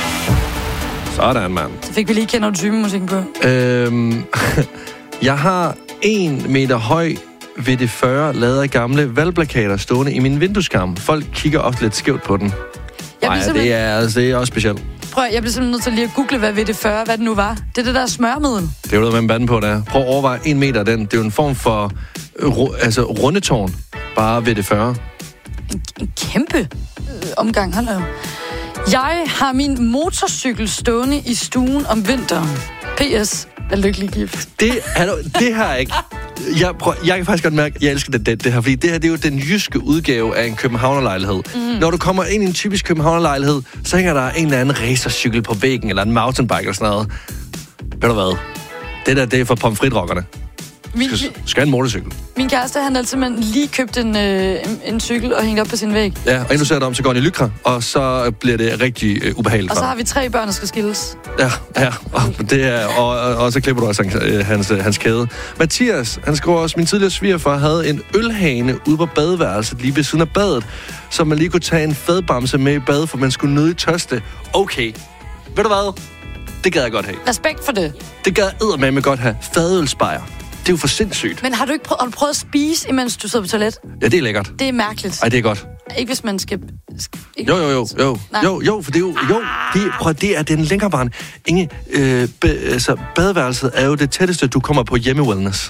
S6: Sådan, mand.
S1: Så fik vi lige kender du musikken på.
S6: Øhm, jeg har en meter høj V D fyrre lavet af gamle valgplakater stående i min vindueskarm. Folk kigger ofte lidt skævt på den. Nej, simpelthen... det, er, altså, det er også specielt.
S1: Prøv, jeg bliver simpelthen nødt til lige at google, hvad V D fyrre, hvad det nu var. Det er det der smørmiddel.
S6: Det er jo noget med en bande på, der. Prøv at overveje en meter den. Det er jo en form for ru- altså, rundetårn. Bare V D fyrre.
S1: En, en kæmpe øh, omgang, hold da. Jeg har min motorcykel stående i stuen om vinteren. P S er lykkelig gift.
S6: Det, det har jeg ikke. Jeg, prøv, jeg kan faktisk godt mærke, at jeg elsker det, det, det her, fordi det her det er jo den jyske udgave af en københavnerlejlighed. Mm. Når du kommer ind i en typisk københavnerlejlighed, så hænger der en eller anden racercykel på væggen, eller en mountainbike eller sådan noget. Ved du hvad? Det der, det er for pomfritrockerne.
S1: Min,
S6: skal, skal en motorcykel.
S1: Min kæreste, han har simpelthen lige købt en, øh, en, en cykel og hængt op på sin væg.
S6: Ja, og inden du ser det om, så går den i lykra, og så bliver det rigtig øh, ubehageligt.
S1: Og så har vi tre børn, der skal skilles.
S6: Ja, ja, og, det er, og, og, og så klipper du også øh, hans, hans kæde. Mathias, han skriver også, min tidligere svigerfar havde en ølhane ude på badeværelset lige ved siden af badet, så man lige kunne tage en fadbamse med i bad, for man skulle nøde tørste. Okay, ved du hvad? Det gad jeg godt have.
S1: Respekt for det.
S6: Det gad jeg eddermame godt have. Fadølsbejer. Det er jo for sindssygt.
S1: Men har du ikke prøvet, har du prøvet at spise, imens du sidder på toilet?
S6: Ja, det er lækkert.
S1: Det er mærkeligt.
S6: Ej, det er godt.
S1: Ikke hvis man skal... skal ikke...
S6: Jo, jo, jo, jo. Jo, jo, for det er jo... Jo, det, prøv, det er den længere barn. Inge, øh, be, altså, badeværelset er jo det tætteste, du kommer på hjemme-wellness.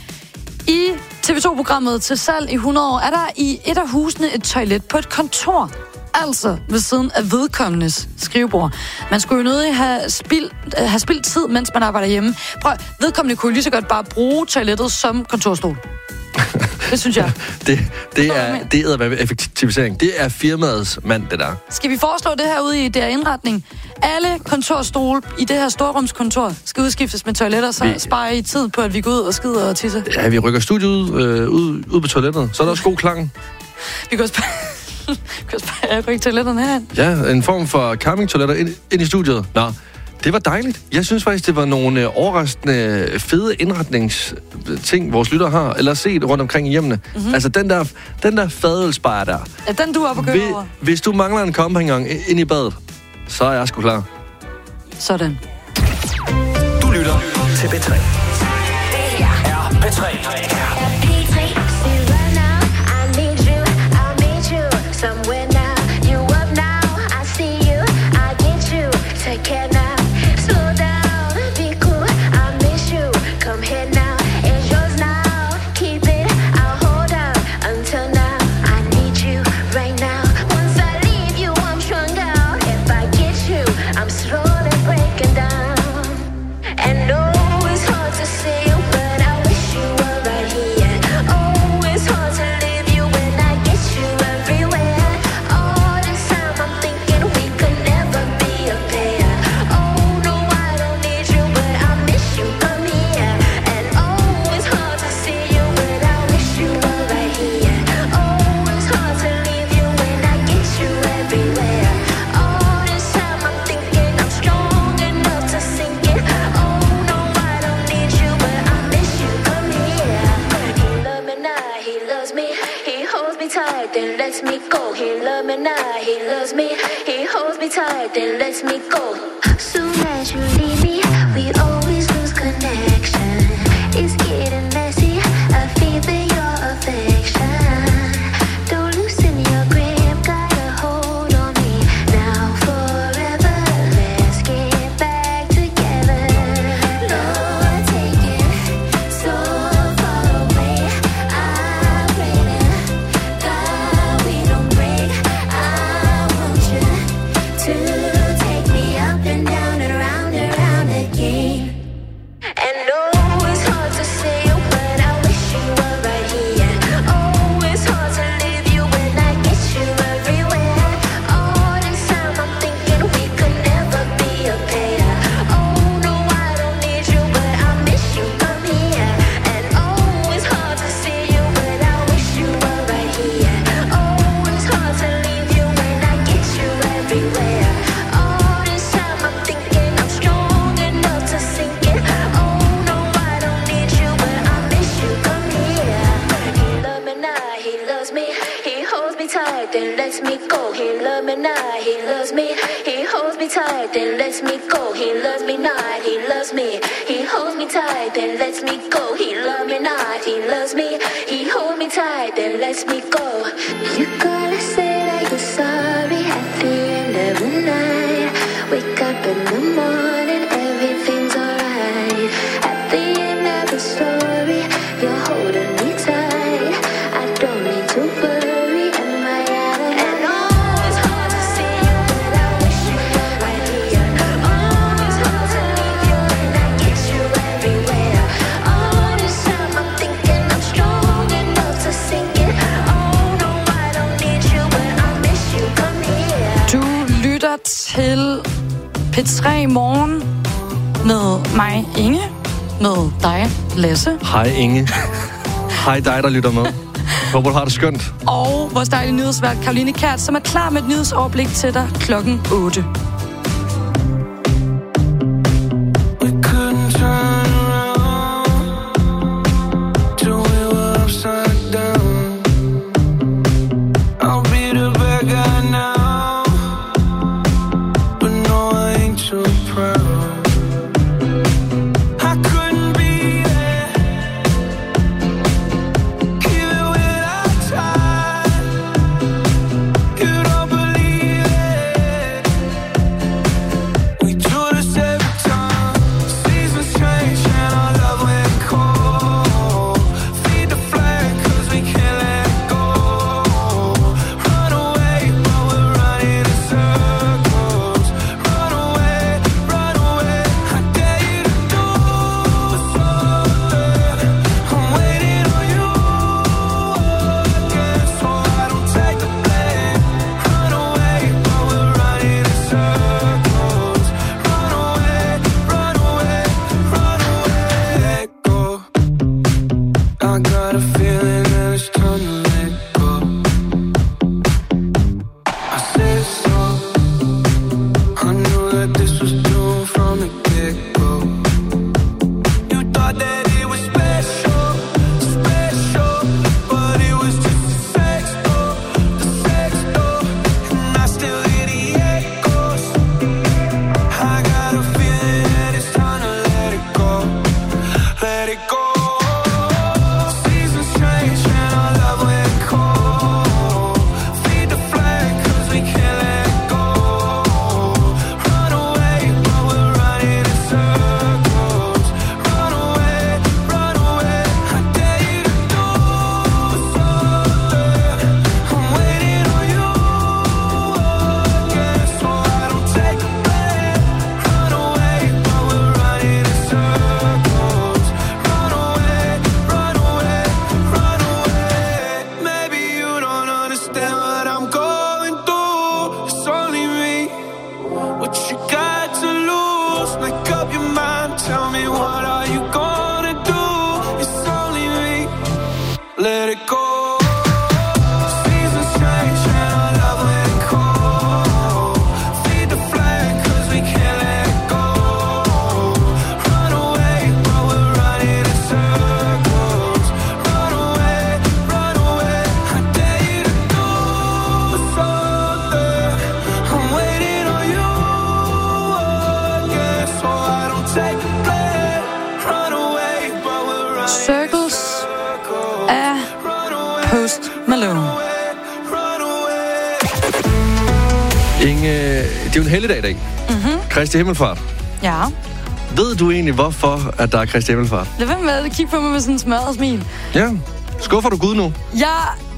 S1: I T V to-programmet Til salg i hundrede år, er der i et af husene et toilet på et kontor. Altså ved siden af vedkommendes skrivebord. Man skulle jo nødig have spildt, have spildt tid, mens man arbejder hjemme. Prøv, vedkommende kunne jo lige så godt bare bruge toilettet som kontorstol. Det synes jeg.
S6: det, det er det er med effektivisering. Det er firmaets mand, det der.
S1: Skal vi foreslå det her ude i der indretning? Alle kontorstole i det her storrumskontor skal udskiftes med toiletter, så vi... sparer I tid på, at vi går ud og skider og tisser.
S6: Ja, vi rykker studiet ud, øh, ud, ud på toilettet. Så er der også god klang.
S1: Vi kan også bare... kan jeg rykke toiletterne her?
S6: Ja, en form for campingtoiletter ind, ind i studiet. Nå, det var dejligt. Jeg synes faktisk, det var nogle øh, overraskende fede indretningsting, vores lytter har, eller set rundt omkring i hjemmene. Mm-hmm. Altså, den der, den der fadølsbajer der.
S1: Ja, den du er oppe at køre over.
S6: Hvis du mangler en kompagnon ind i badet, så er jeg sgu klar.
S1: Sådan.
S8: Du lytter til B tre. Det her er B tre.
S10: Somewhere now, you up now, I see you, I get you, take care now, slow down, be cool, I miss you, come here now, it's yours now, keep it, I'll hold out, until now, I need you, right now, once I leave you, I'm strung out, if I get you, I'm slowly breaking down, and oh, it's hard to see you, but I wish you were right here, oh, it's hard to leave you when I get you everywhere. Then lets me go. He loves me now, he loves me. He holds me tight, then lets me go. Soon as you leave me, we always lose connection. It's getting messy, I feel for your affection. Don't loosen your grip, got a hold on me now forever. Let's get back together. Lord, take it so far away. I pray that God, we don't break. I want you to take me up and down and around and around. he loves me. He holds me tight, then lets me go. He loves me not, he loves me. He holds me tight, then lets me go. He loves me not, he loves me. He holds me tight, then lets me go. He loves me not, he loves me. He holds me tight, then lets me go. You gotta say that you're sorry at the end of the night. Wake up in the morning, everything's alright. At the end of the story, you're holding me tight. I don't need to worry, am I out of and oh, it's hard to see you, but I wish you were right here. Oh, it's hard to leave you, and I get you everywhere. All this time I'm thinking I'm strong enough to sink it. Oh no, I don't need you, but I miss you. Come here.
S1: Du lytter til P tre Morgen med mig, Inge, med dig, Lasse.
S6: Hej Inge. Hej dig, der lytter med. Håber, du har det skønt.
S1: Og vores dejlige nyhedsvært, Karoline Kjært, som er klar med et nyhedsoverblik til dig klokken otte.
S6: Det er jo en helligdag i dag.
S1: Mm-hmm.
S6: Kristi Himmelfart.
S1: Ja.
S6: Ved du egentlig, hvorfor at der er Kristi Himmelfart?
S1: Lad være med at kigge på mig med sådan en smørret smil.
S6: Ja. Skuffer du Gud nu?
S1: Jeg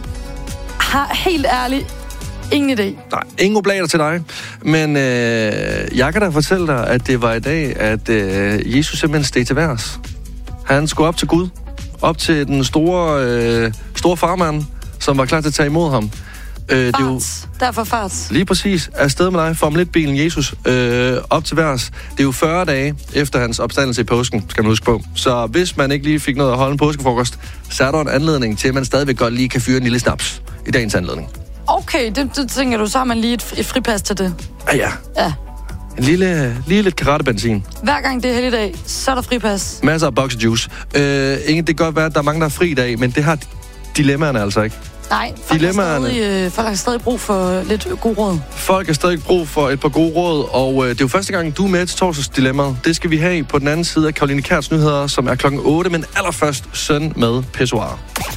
S1: har helt ærligt ingen idé.
S6: Nej, ingen oblater til dig. Men øh, jeg kan da fortælle dig, at det var i dag, at øh, Jesus simpelthen steg til værs. Han skulle op til Gud. Op til den store, øh, store farmand, som var klar til at tage imod ham. Øh, det er jo,
S1: derfor farts.
S6: Lige præcis. Afsted med dig. Formel et-bilen Jesus øh, op til værs. Det er jo fyrre dage efter hans opstandelse i påsken, skal man huske på. Så hvis man ikke lige fik noget at holde en påskefrokost, så er der en anledning til, at man stadigvæk godt lige kan fyre en lille snaps i dagens anledning.
S1: Okay, det, det tænker du, så har man lige et, et fripas til det.
S6: Ah ja.
S1: Ja.
S6: En lille, lige lidt karatebenzin.
S1: Hver gang det er helligdag, så er der fripas.
S6: Masser af boxjuice. Øh, Inge, det kan godt være, at der er mange, der er fri i dag, men det har dilemmaerne altså ikke.
S1: Nej, folk har, stadig, øh, folk har stadig brug for lidt god råd.
S6: Folk har stadig brug for et par gode råd, og øh, det er jo første gang, du er med til torsdagsdilemmaet. Det skal vi have på den anden side af Caroline Kjærts nyheder, som er klokken otte, men allerførst Søn med Pissoir.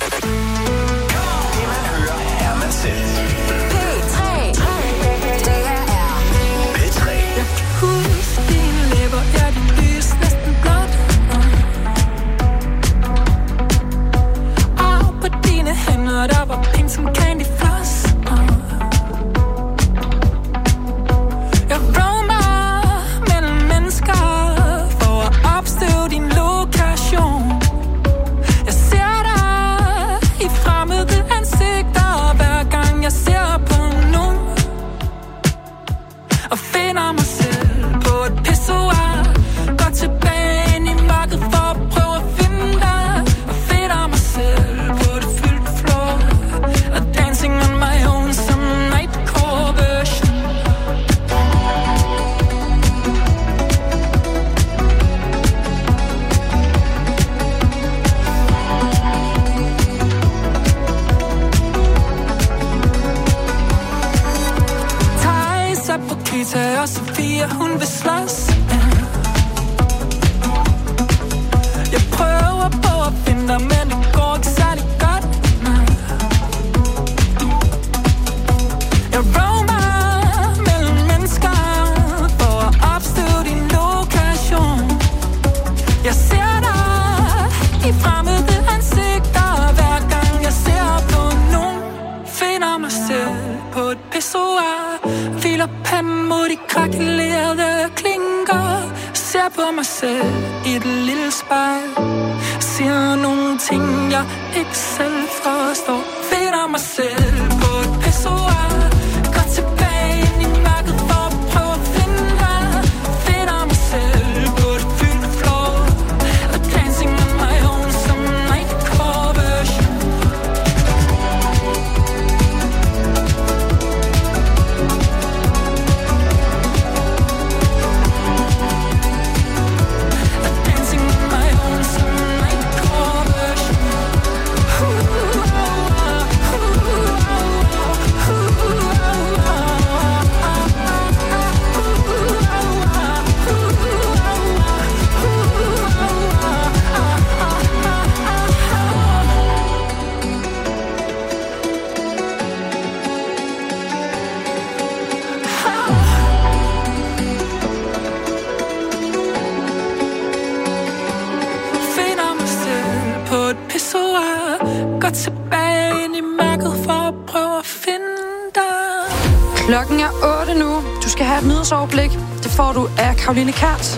S10: Der var pink som candy floss. Jeg roamer mellem mennesker for at opstøve din lokation. Jeg ser dig i fremmede ansigter hver gang jeg ser på nogen, og finder mig selv på et pissoir. Går tilbage ind i mørket for at prøve at finde dig, og finder mig selv på det fyldt floor. Dancing on my own, some nightcore version. Thijs er på Kita, og Sofia, hun vil slås. Jeg prøver på at finde dig, men det går ikke særlig godt. Jeg roamer mellem mennesker for at opstøve din lokation. Jeg ser dig i fremmede ansigter hver gang jeg ser på nogen. Finder mig selv på et pissoir. Filer panden mod de krakelerede klinker. Ser på mig selv i et lille spejl. Siger nogle ting jeg ikke selv forstår. Finder mig selv på et pissoir. Går tilbage ind i mørket for at prøve at finde dig. Finder mig selv på et fyldt floor. Og dancing on my own, some nightcore version. Dancing on my own, some nightcore version. Finder mig selv på et pissoir. Går tilbage ind i mørket for at prøve at finde dig.
S1: Klokken er otte nu. Du skal have et nyhedsoverblik. Det får du af Caroline Kjært.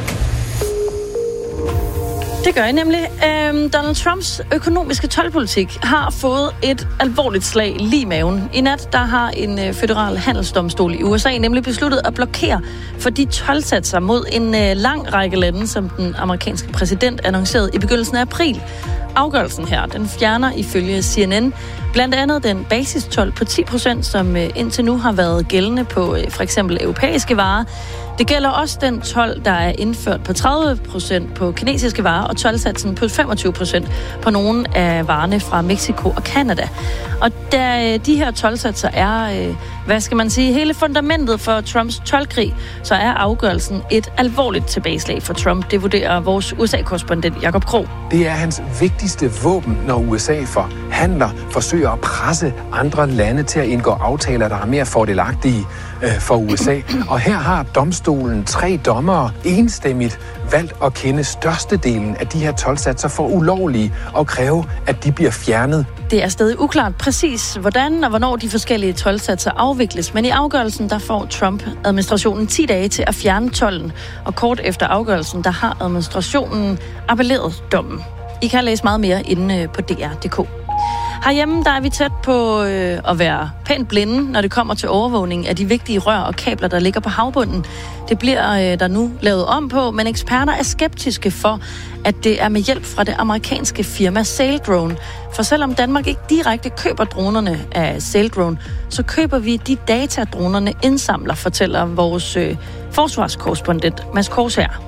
S2: Det gør jeg nemlig. Øhm, Donald Trumps økonomiske toldpolitik har fået et alvorligt slag lige i maven. I nat der har en øh, føderal handelsdomstol i U S A nemlig besluttet at blokere for de toldsatser mod en øh, lang række lande, som den amerikanske præsident annoncerede i begyndelsen af april. Afgørelsen her, den fjerner ifølge C N N blandt andet den basistold på ti procent, som øh, indtil nu har været gældende på øh, for eksempel europæiske varer. Det gælder også den told, der er indført på tredive procent på kinesiske varer, og toldsatsen på femogtyve procent på nogle af varerne fra Mexico og Canada. Og da de her toldsatser er, hvad skal man sige, hele fundamentet for Trumps toldkrig, så er afgørelsen et alvorligt tilbageslag for Trump. Det vurderer vores U S A-korrespondent Jakob Krog.
S3: Det er hans vigtigste våben, når U S A forhandler, forsøger at presse andre lande til at indgå aftaler, der er mere fordelagtige øh, for U S A. Og her har domstolen tre dommere enstemmigt valgt at kende størstedelen af de her toldsatser for ulovlige og kræve, at de bliver fjernet.
S2: Det er stadig uklart præcis, hvordan og hvornår de forskellige toldsatser afvikles, men i afgørelsen der får Trump-administrationen ti dage til at fjerne tolden, og kort efter afgørelsen der har administrationen appelleret dommen. I kan læse meget mere inde på D R punktum d k. Herhjemme der er vi tæt på øh, at være pænt blinde, når det kommer til overvågning af de vigtige rør og kabler, der ligger på havbunden. Det bliver øh, der nu lavet om på, men eksperter er skeptiske for, at det er med hjælp fra det amerikanske firma Saildrone. For selvom Danmark ikke direkte køber dronerne af Saildrone, så køber vi de data, dronerne indsamler, fortæller vores øh, forsvarskorrespondent Mads Korsær.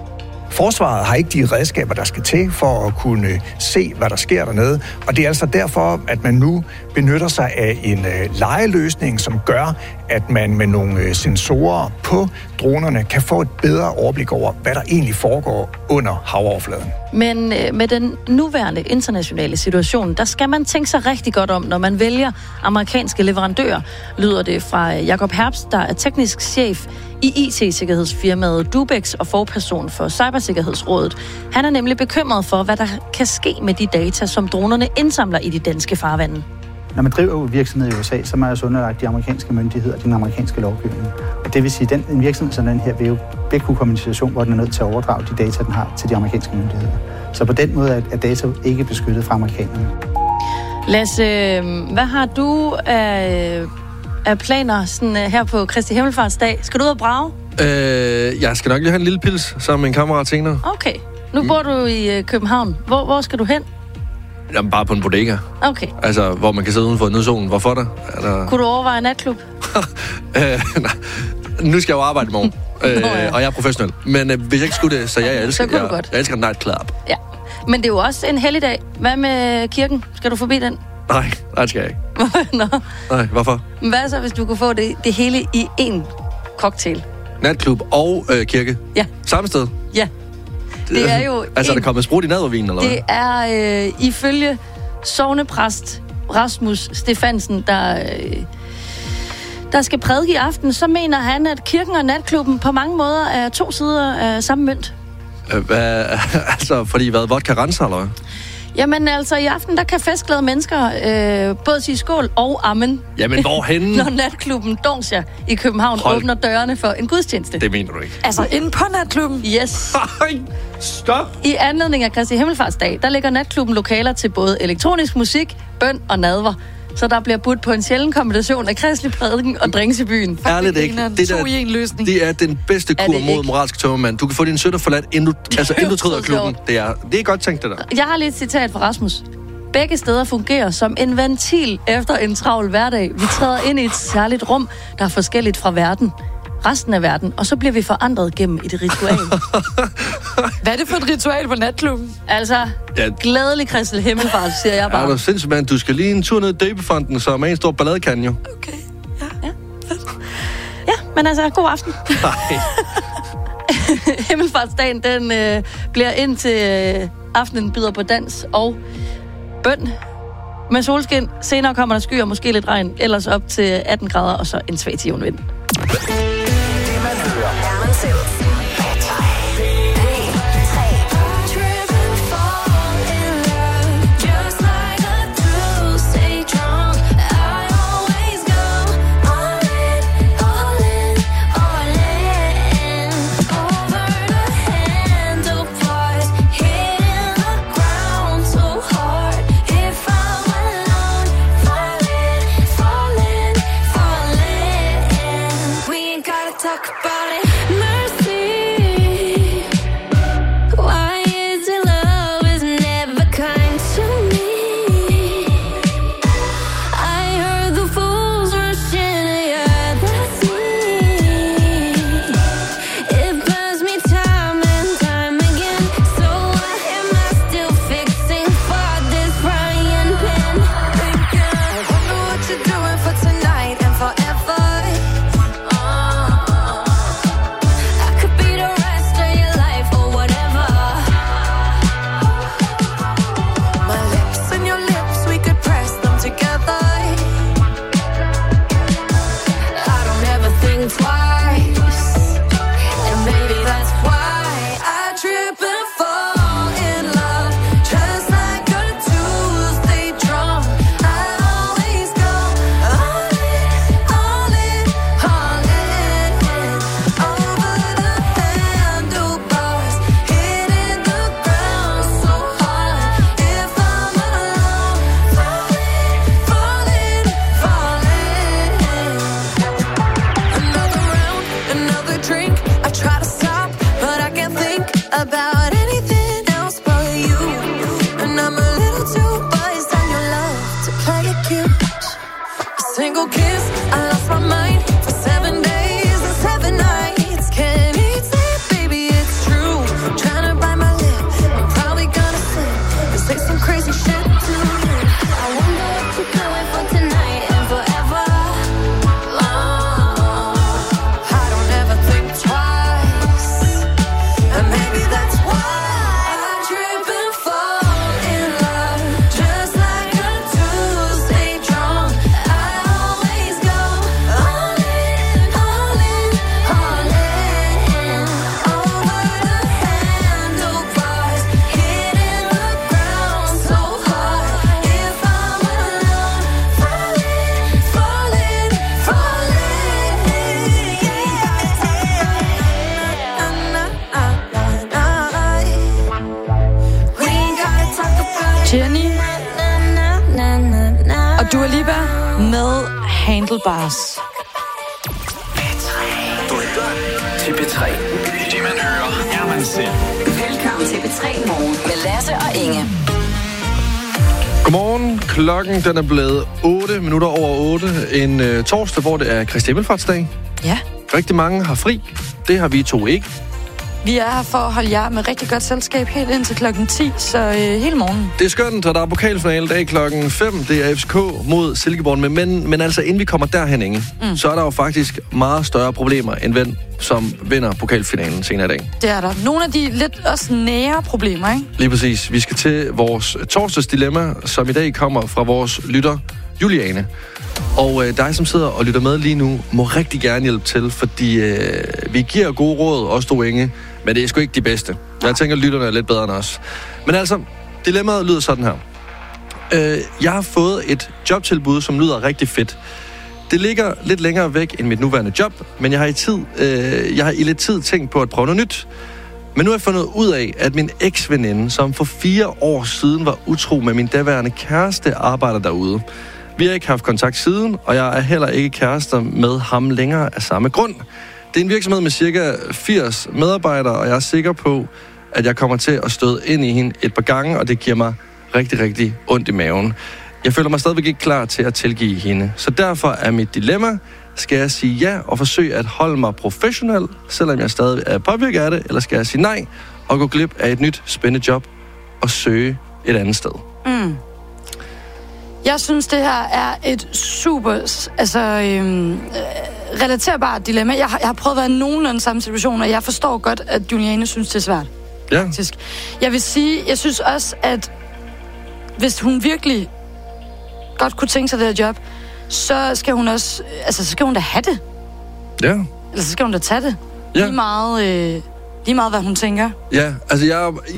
S21: Forsvaret har ikke de redskaber, der skal til for at kunne se, hvad der sker dernede. Og det er altså derfor, at man nu benytter sig af en øh, lejeløsning, som gør, at man med nogle øh, sensorer på dronerne kan få et bedre overblik over, hvad der egentlig foregår under havoverfladen.
S2: Men øh, med den nuværende internationale situation, der skal man tænke sig rigtig godt om, når man vælger amerikanske leverandører, lyder det fra Jakob Herbst, der er teknisk chef i I T-sikkerhedsfirmaet Dubex og forperson for Cybersikkerhedsrådet. Han er nemlig bekymret for, hvad der kan ske med de data, som dronerne indsamler i de danske farvande.
S22: Når man driver virksomhed i U S A, så er man altså underlagt de amerikanske myndigheder og den amerikanske lovgivning. Og det vil sige, at en virksomhed som den her vil jo begge kunne komme i en situation, hvor den er nødt til at overdrage de data, den har til de amerikanske myndigheder. Så på den måde er data ikke beskyttet fra amerikanerne.
S2: Lasse, hvad har du af, af planer sådan her på Kristi Himmelfartsdag? Skal du ud og brage?
S6: Øh, jeg skal nok lige have en lille pils sammen med en kammerat senere.
S2: Okay. Nu bor du i København. Hvor, hvor skal du hen?
S6: Jamen, bare på en bodega.
S2: Okay.
S6: Altså, hvor man kan sidde udenfor nødzonen. Hvorfor der? Er der...
S2: Kunne du overveje en natklub?
S6: øh, nej. Nu skal jeg jo arbejde i morgen. øh, Nå, ja. Og jeg er professionel. Men øh, hvis jeg ikke skulle det, så jeg, jeg elsker,
S2: så kunne
S6: jeg,
S2: du godt.
S6: Jeg elsker nightclub.
S2: Ja. Men det er jo også en helligdag. Hvad med kirken? Skal du forbi den?
S6: Nej, nej, det skal jeg ikke.
S2: Nå.
S6: Nej, hvorfor?
S2: Hvad så, hvis du kunne få det, det hele i én cocktail?
S6: Natklub og øh, kirke?
S2: Ja.
S6: Samme sted?
S2: Ja. Det er jo
S6: altså,
S2: en...
S6: er der kommet sprut i nadvervinen, eller hvad?
S2: Det er øh, ifølge sognepræst Rasmus Stefansen, der, øh, der skal prædike i aften, så mener han, at kirken og natklubben på mange måder er to sider af samme mønt.
S6: Øh, hvad, altså, fordi hvad? Vodka renser, eller hvad?
S2: Jamen altså, i aften, der kan festglade mennesker øh, både sige skål og amen.
S6: Jamen, hvorhenne?
S2: Når natklubben Dorsia i København Hold. åbner dørene for en gudstjeneste.
S6: Det mener du ikke.
S2: Altså, inde på natklubben? Yes.
S6: Stop!
S2: I anledning af Kristi Himmelfartsdag, der lægger natklubben lokaler til både elektronisk musik, bøn og nadver. Så der bliver budt på en sjælden kombination af kristelig prædiken og drinks i byen.
S6: Ærligt ikke. Det, der, det er den bedste kur mod moralsk tømmermand. Du kan få din sønner forladt, inden du, altså, inden du træder klubben. Det er, det er godt tænkt, det der.
S2: Jeg har lige et citat fra Rasmus. Begge steder fungerer som en ventil efter en travl hverdag. Vi træder ind i et særligt rum, der er forskelligt fra verden. Resten af verden, og så bliver vi forandret gennem et ritual.
S1: Hvad er det for et ritual på natklubben?
S2: Altså, ja. Glædelig Kristi Himmelfart, siger jeg bare.
S6: Ja, du sindssygt, mand. Du skal lige en tur ned i Døbefonten, som er en stor balladekande, jo.
S1: Okay, ja.
S2: Ja, fedt. Ja, men altså, god aften.
S6: Nej.
S2: Himmelfartsdagen, den øh, bliver indtil øh, aftenen byder på dans og bøn. Med solskin, senere kommer der skyer, måske lidt regn, ellers op til atten grader, og så en svag tionvind.
S11: Trying
S1: med Handlebars.
S8: Du lytter til P tre. Det man hører, er man selv.
S9: Velkommen til P tre Morgen med Lasse og Inge.
S6: Godmorgen. Klokken den er blevet otte minutter over otte. En øh, torsdag, hvor det er Kristi Himmelfartsdag.
S1: Ja.
S6: Rigtig mange har fri. Det har vi to ikke.
S1: Vi er her for at holde jer med rigtig godt selskab helt indtil klokken ti, så øh, hele morgen.
S6: Det er skønt, og der er pokalfinale dag klokken fem. Det er F C K mod Silkeborg. Men, men, men altså, inden vi kommer derhen, Inge, mm. så er der jo faktisk meget større problemer end hvem, som vinder pokalfinalen senere i dag.
S1: Det er der. Nogle af de lidt også nære problemer, ikke?
S6: Lige præcis. Vi skal til vores torsdagsdilemma, som i dag kommer fra vores lytter, Juliane. Og øh, dig, som sidder og lytter med lige nu, må rigtig gerne hjælpe til, fordi øh, vi giver gode råd, også du, Inge, men det er sgu ikke de bedste. Jeg tænker, at lytterne er lidt bedre end os. Men altså, dilemmaet lyder sådan her. Øh, jeg har fået et jobtilbud, som lyder rigtig fedt. Det ligger lidt længere væk end mit nuværende job, men jeg har i, tid, øh, jeg har i lidt tid tænkt på at prøve noget nyt. Men nu har jeg fundet ud af, at min eksveninde, som for fire år siden var utro med min daværende kæreste, arbejder derude. Vi har ikke haft kontakt siden, og jeg er heller ikke kærester med ham længere af samme grund. Det er en virksomhed med cirka firs medarbejdere, og jeg er sikker på, at jeg kommer til at støde ind i hende et par gange, og det giver mig rigtig, rigtig ondt i maven. Jeg føler mig stadigvæk ikke klar til at tilgive hende. Så derfor er mit dilemma, skal jeg sige ja og forsøge at holde mig professionel, selvom jeg stadig er påvirket af det, eller skal jeg sige nej og gå glip af et nyt spændende job og søge et andet sted?
S1: Mm. Jeg synes, det her er et super altså, øhm, relaterbart dilemma. Jeg har, jeg har prøvet at være i nogenlunde samme situation, og jeg forstår godt, at Juliane synes, det er svært.
S6: Ja.
S1: Faktisk. Jeg vil sige, jeg synes også, at hvis hun virkelig godt kunne tænke sig det her job, så skal hun også, altså så skal hun da have det.
S6: Ja.
S1: Eller så skal hun da tage det.
S6: Ja.
S1: Lige meget, øh, lige meget hvad hun tænker.
S6: Ja, altså jeg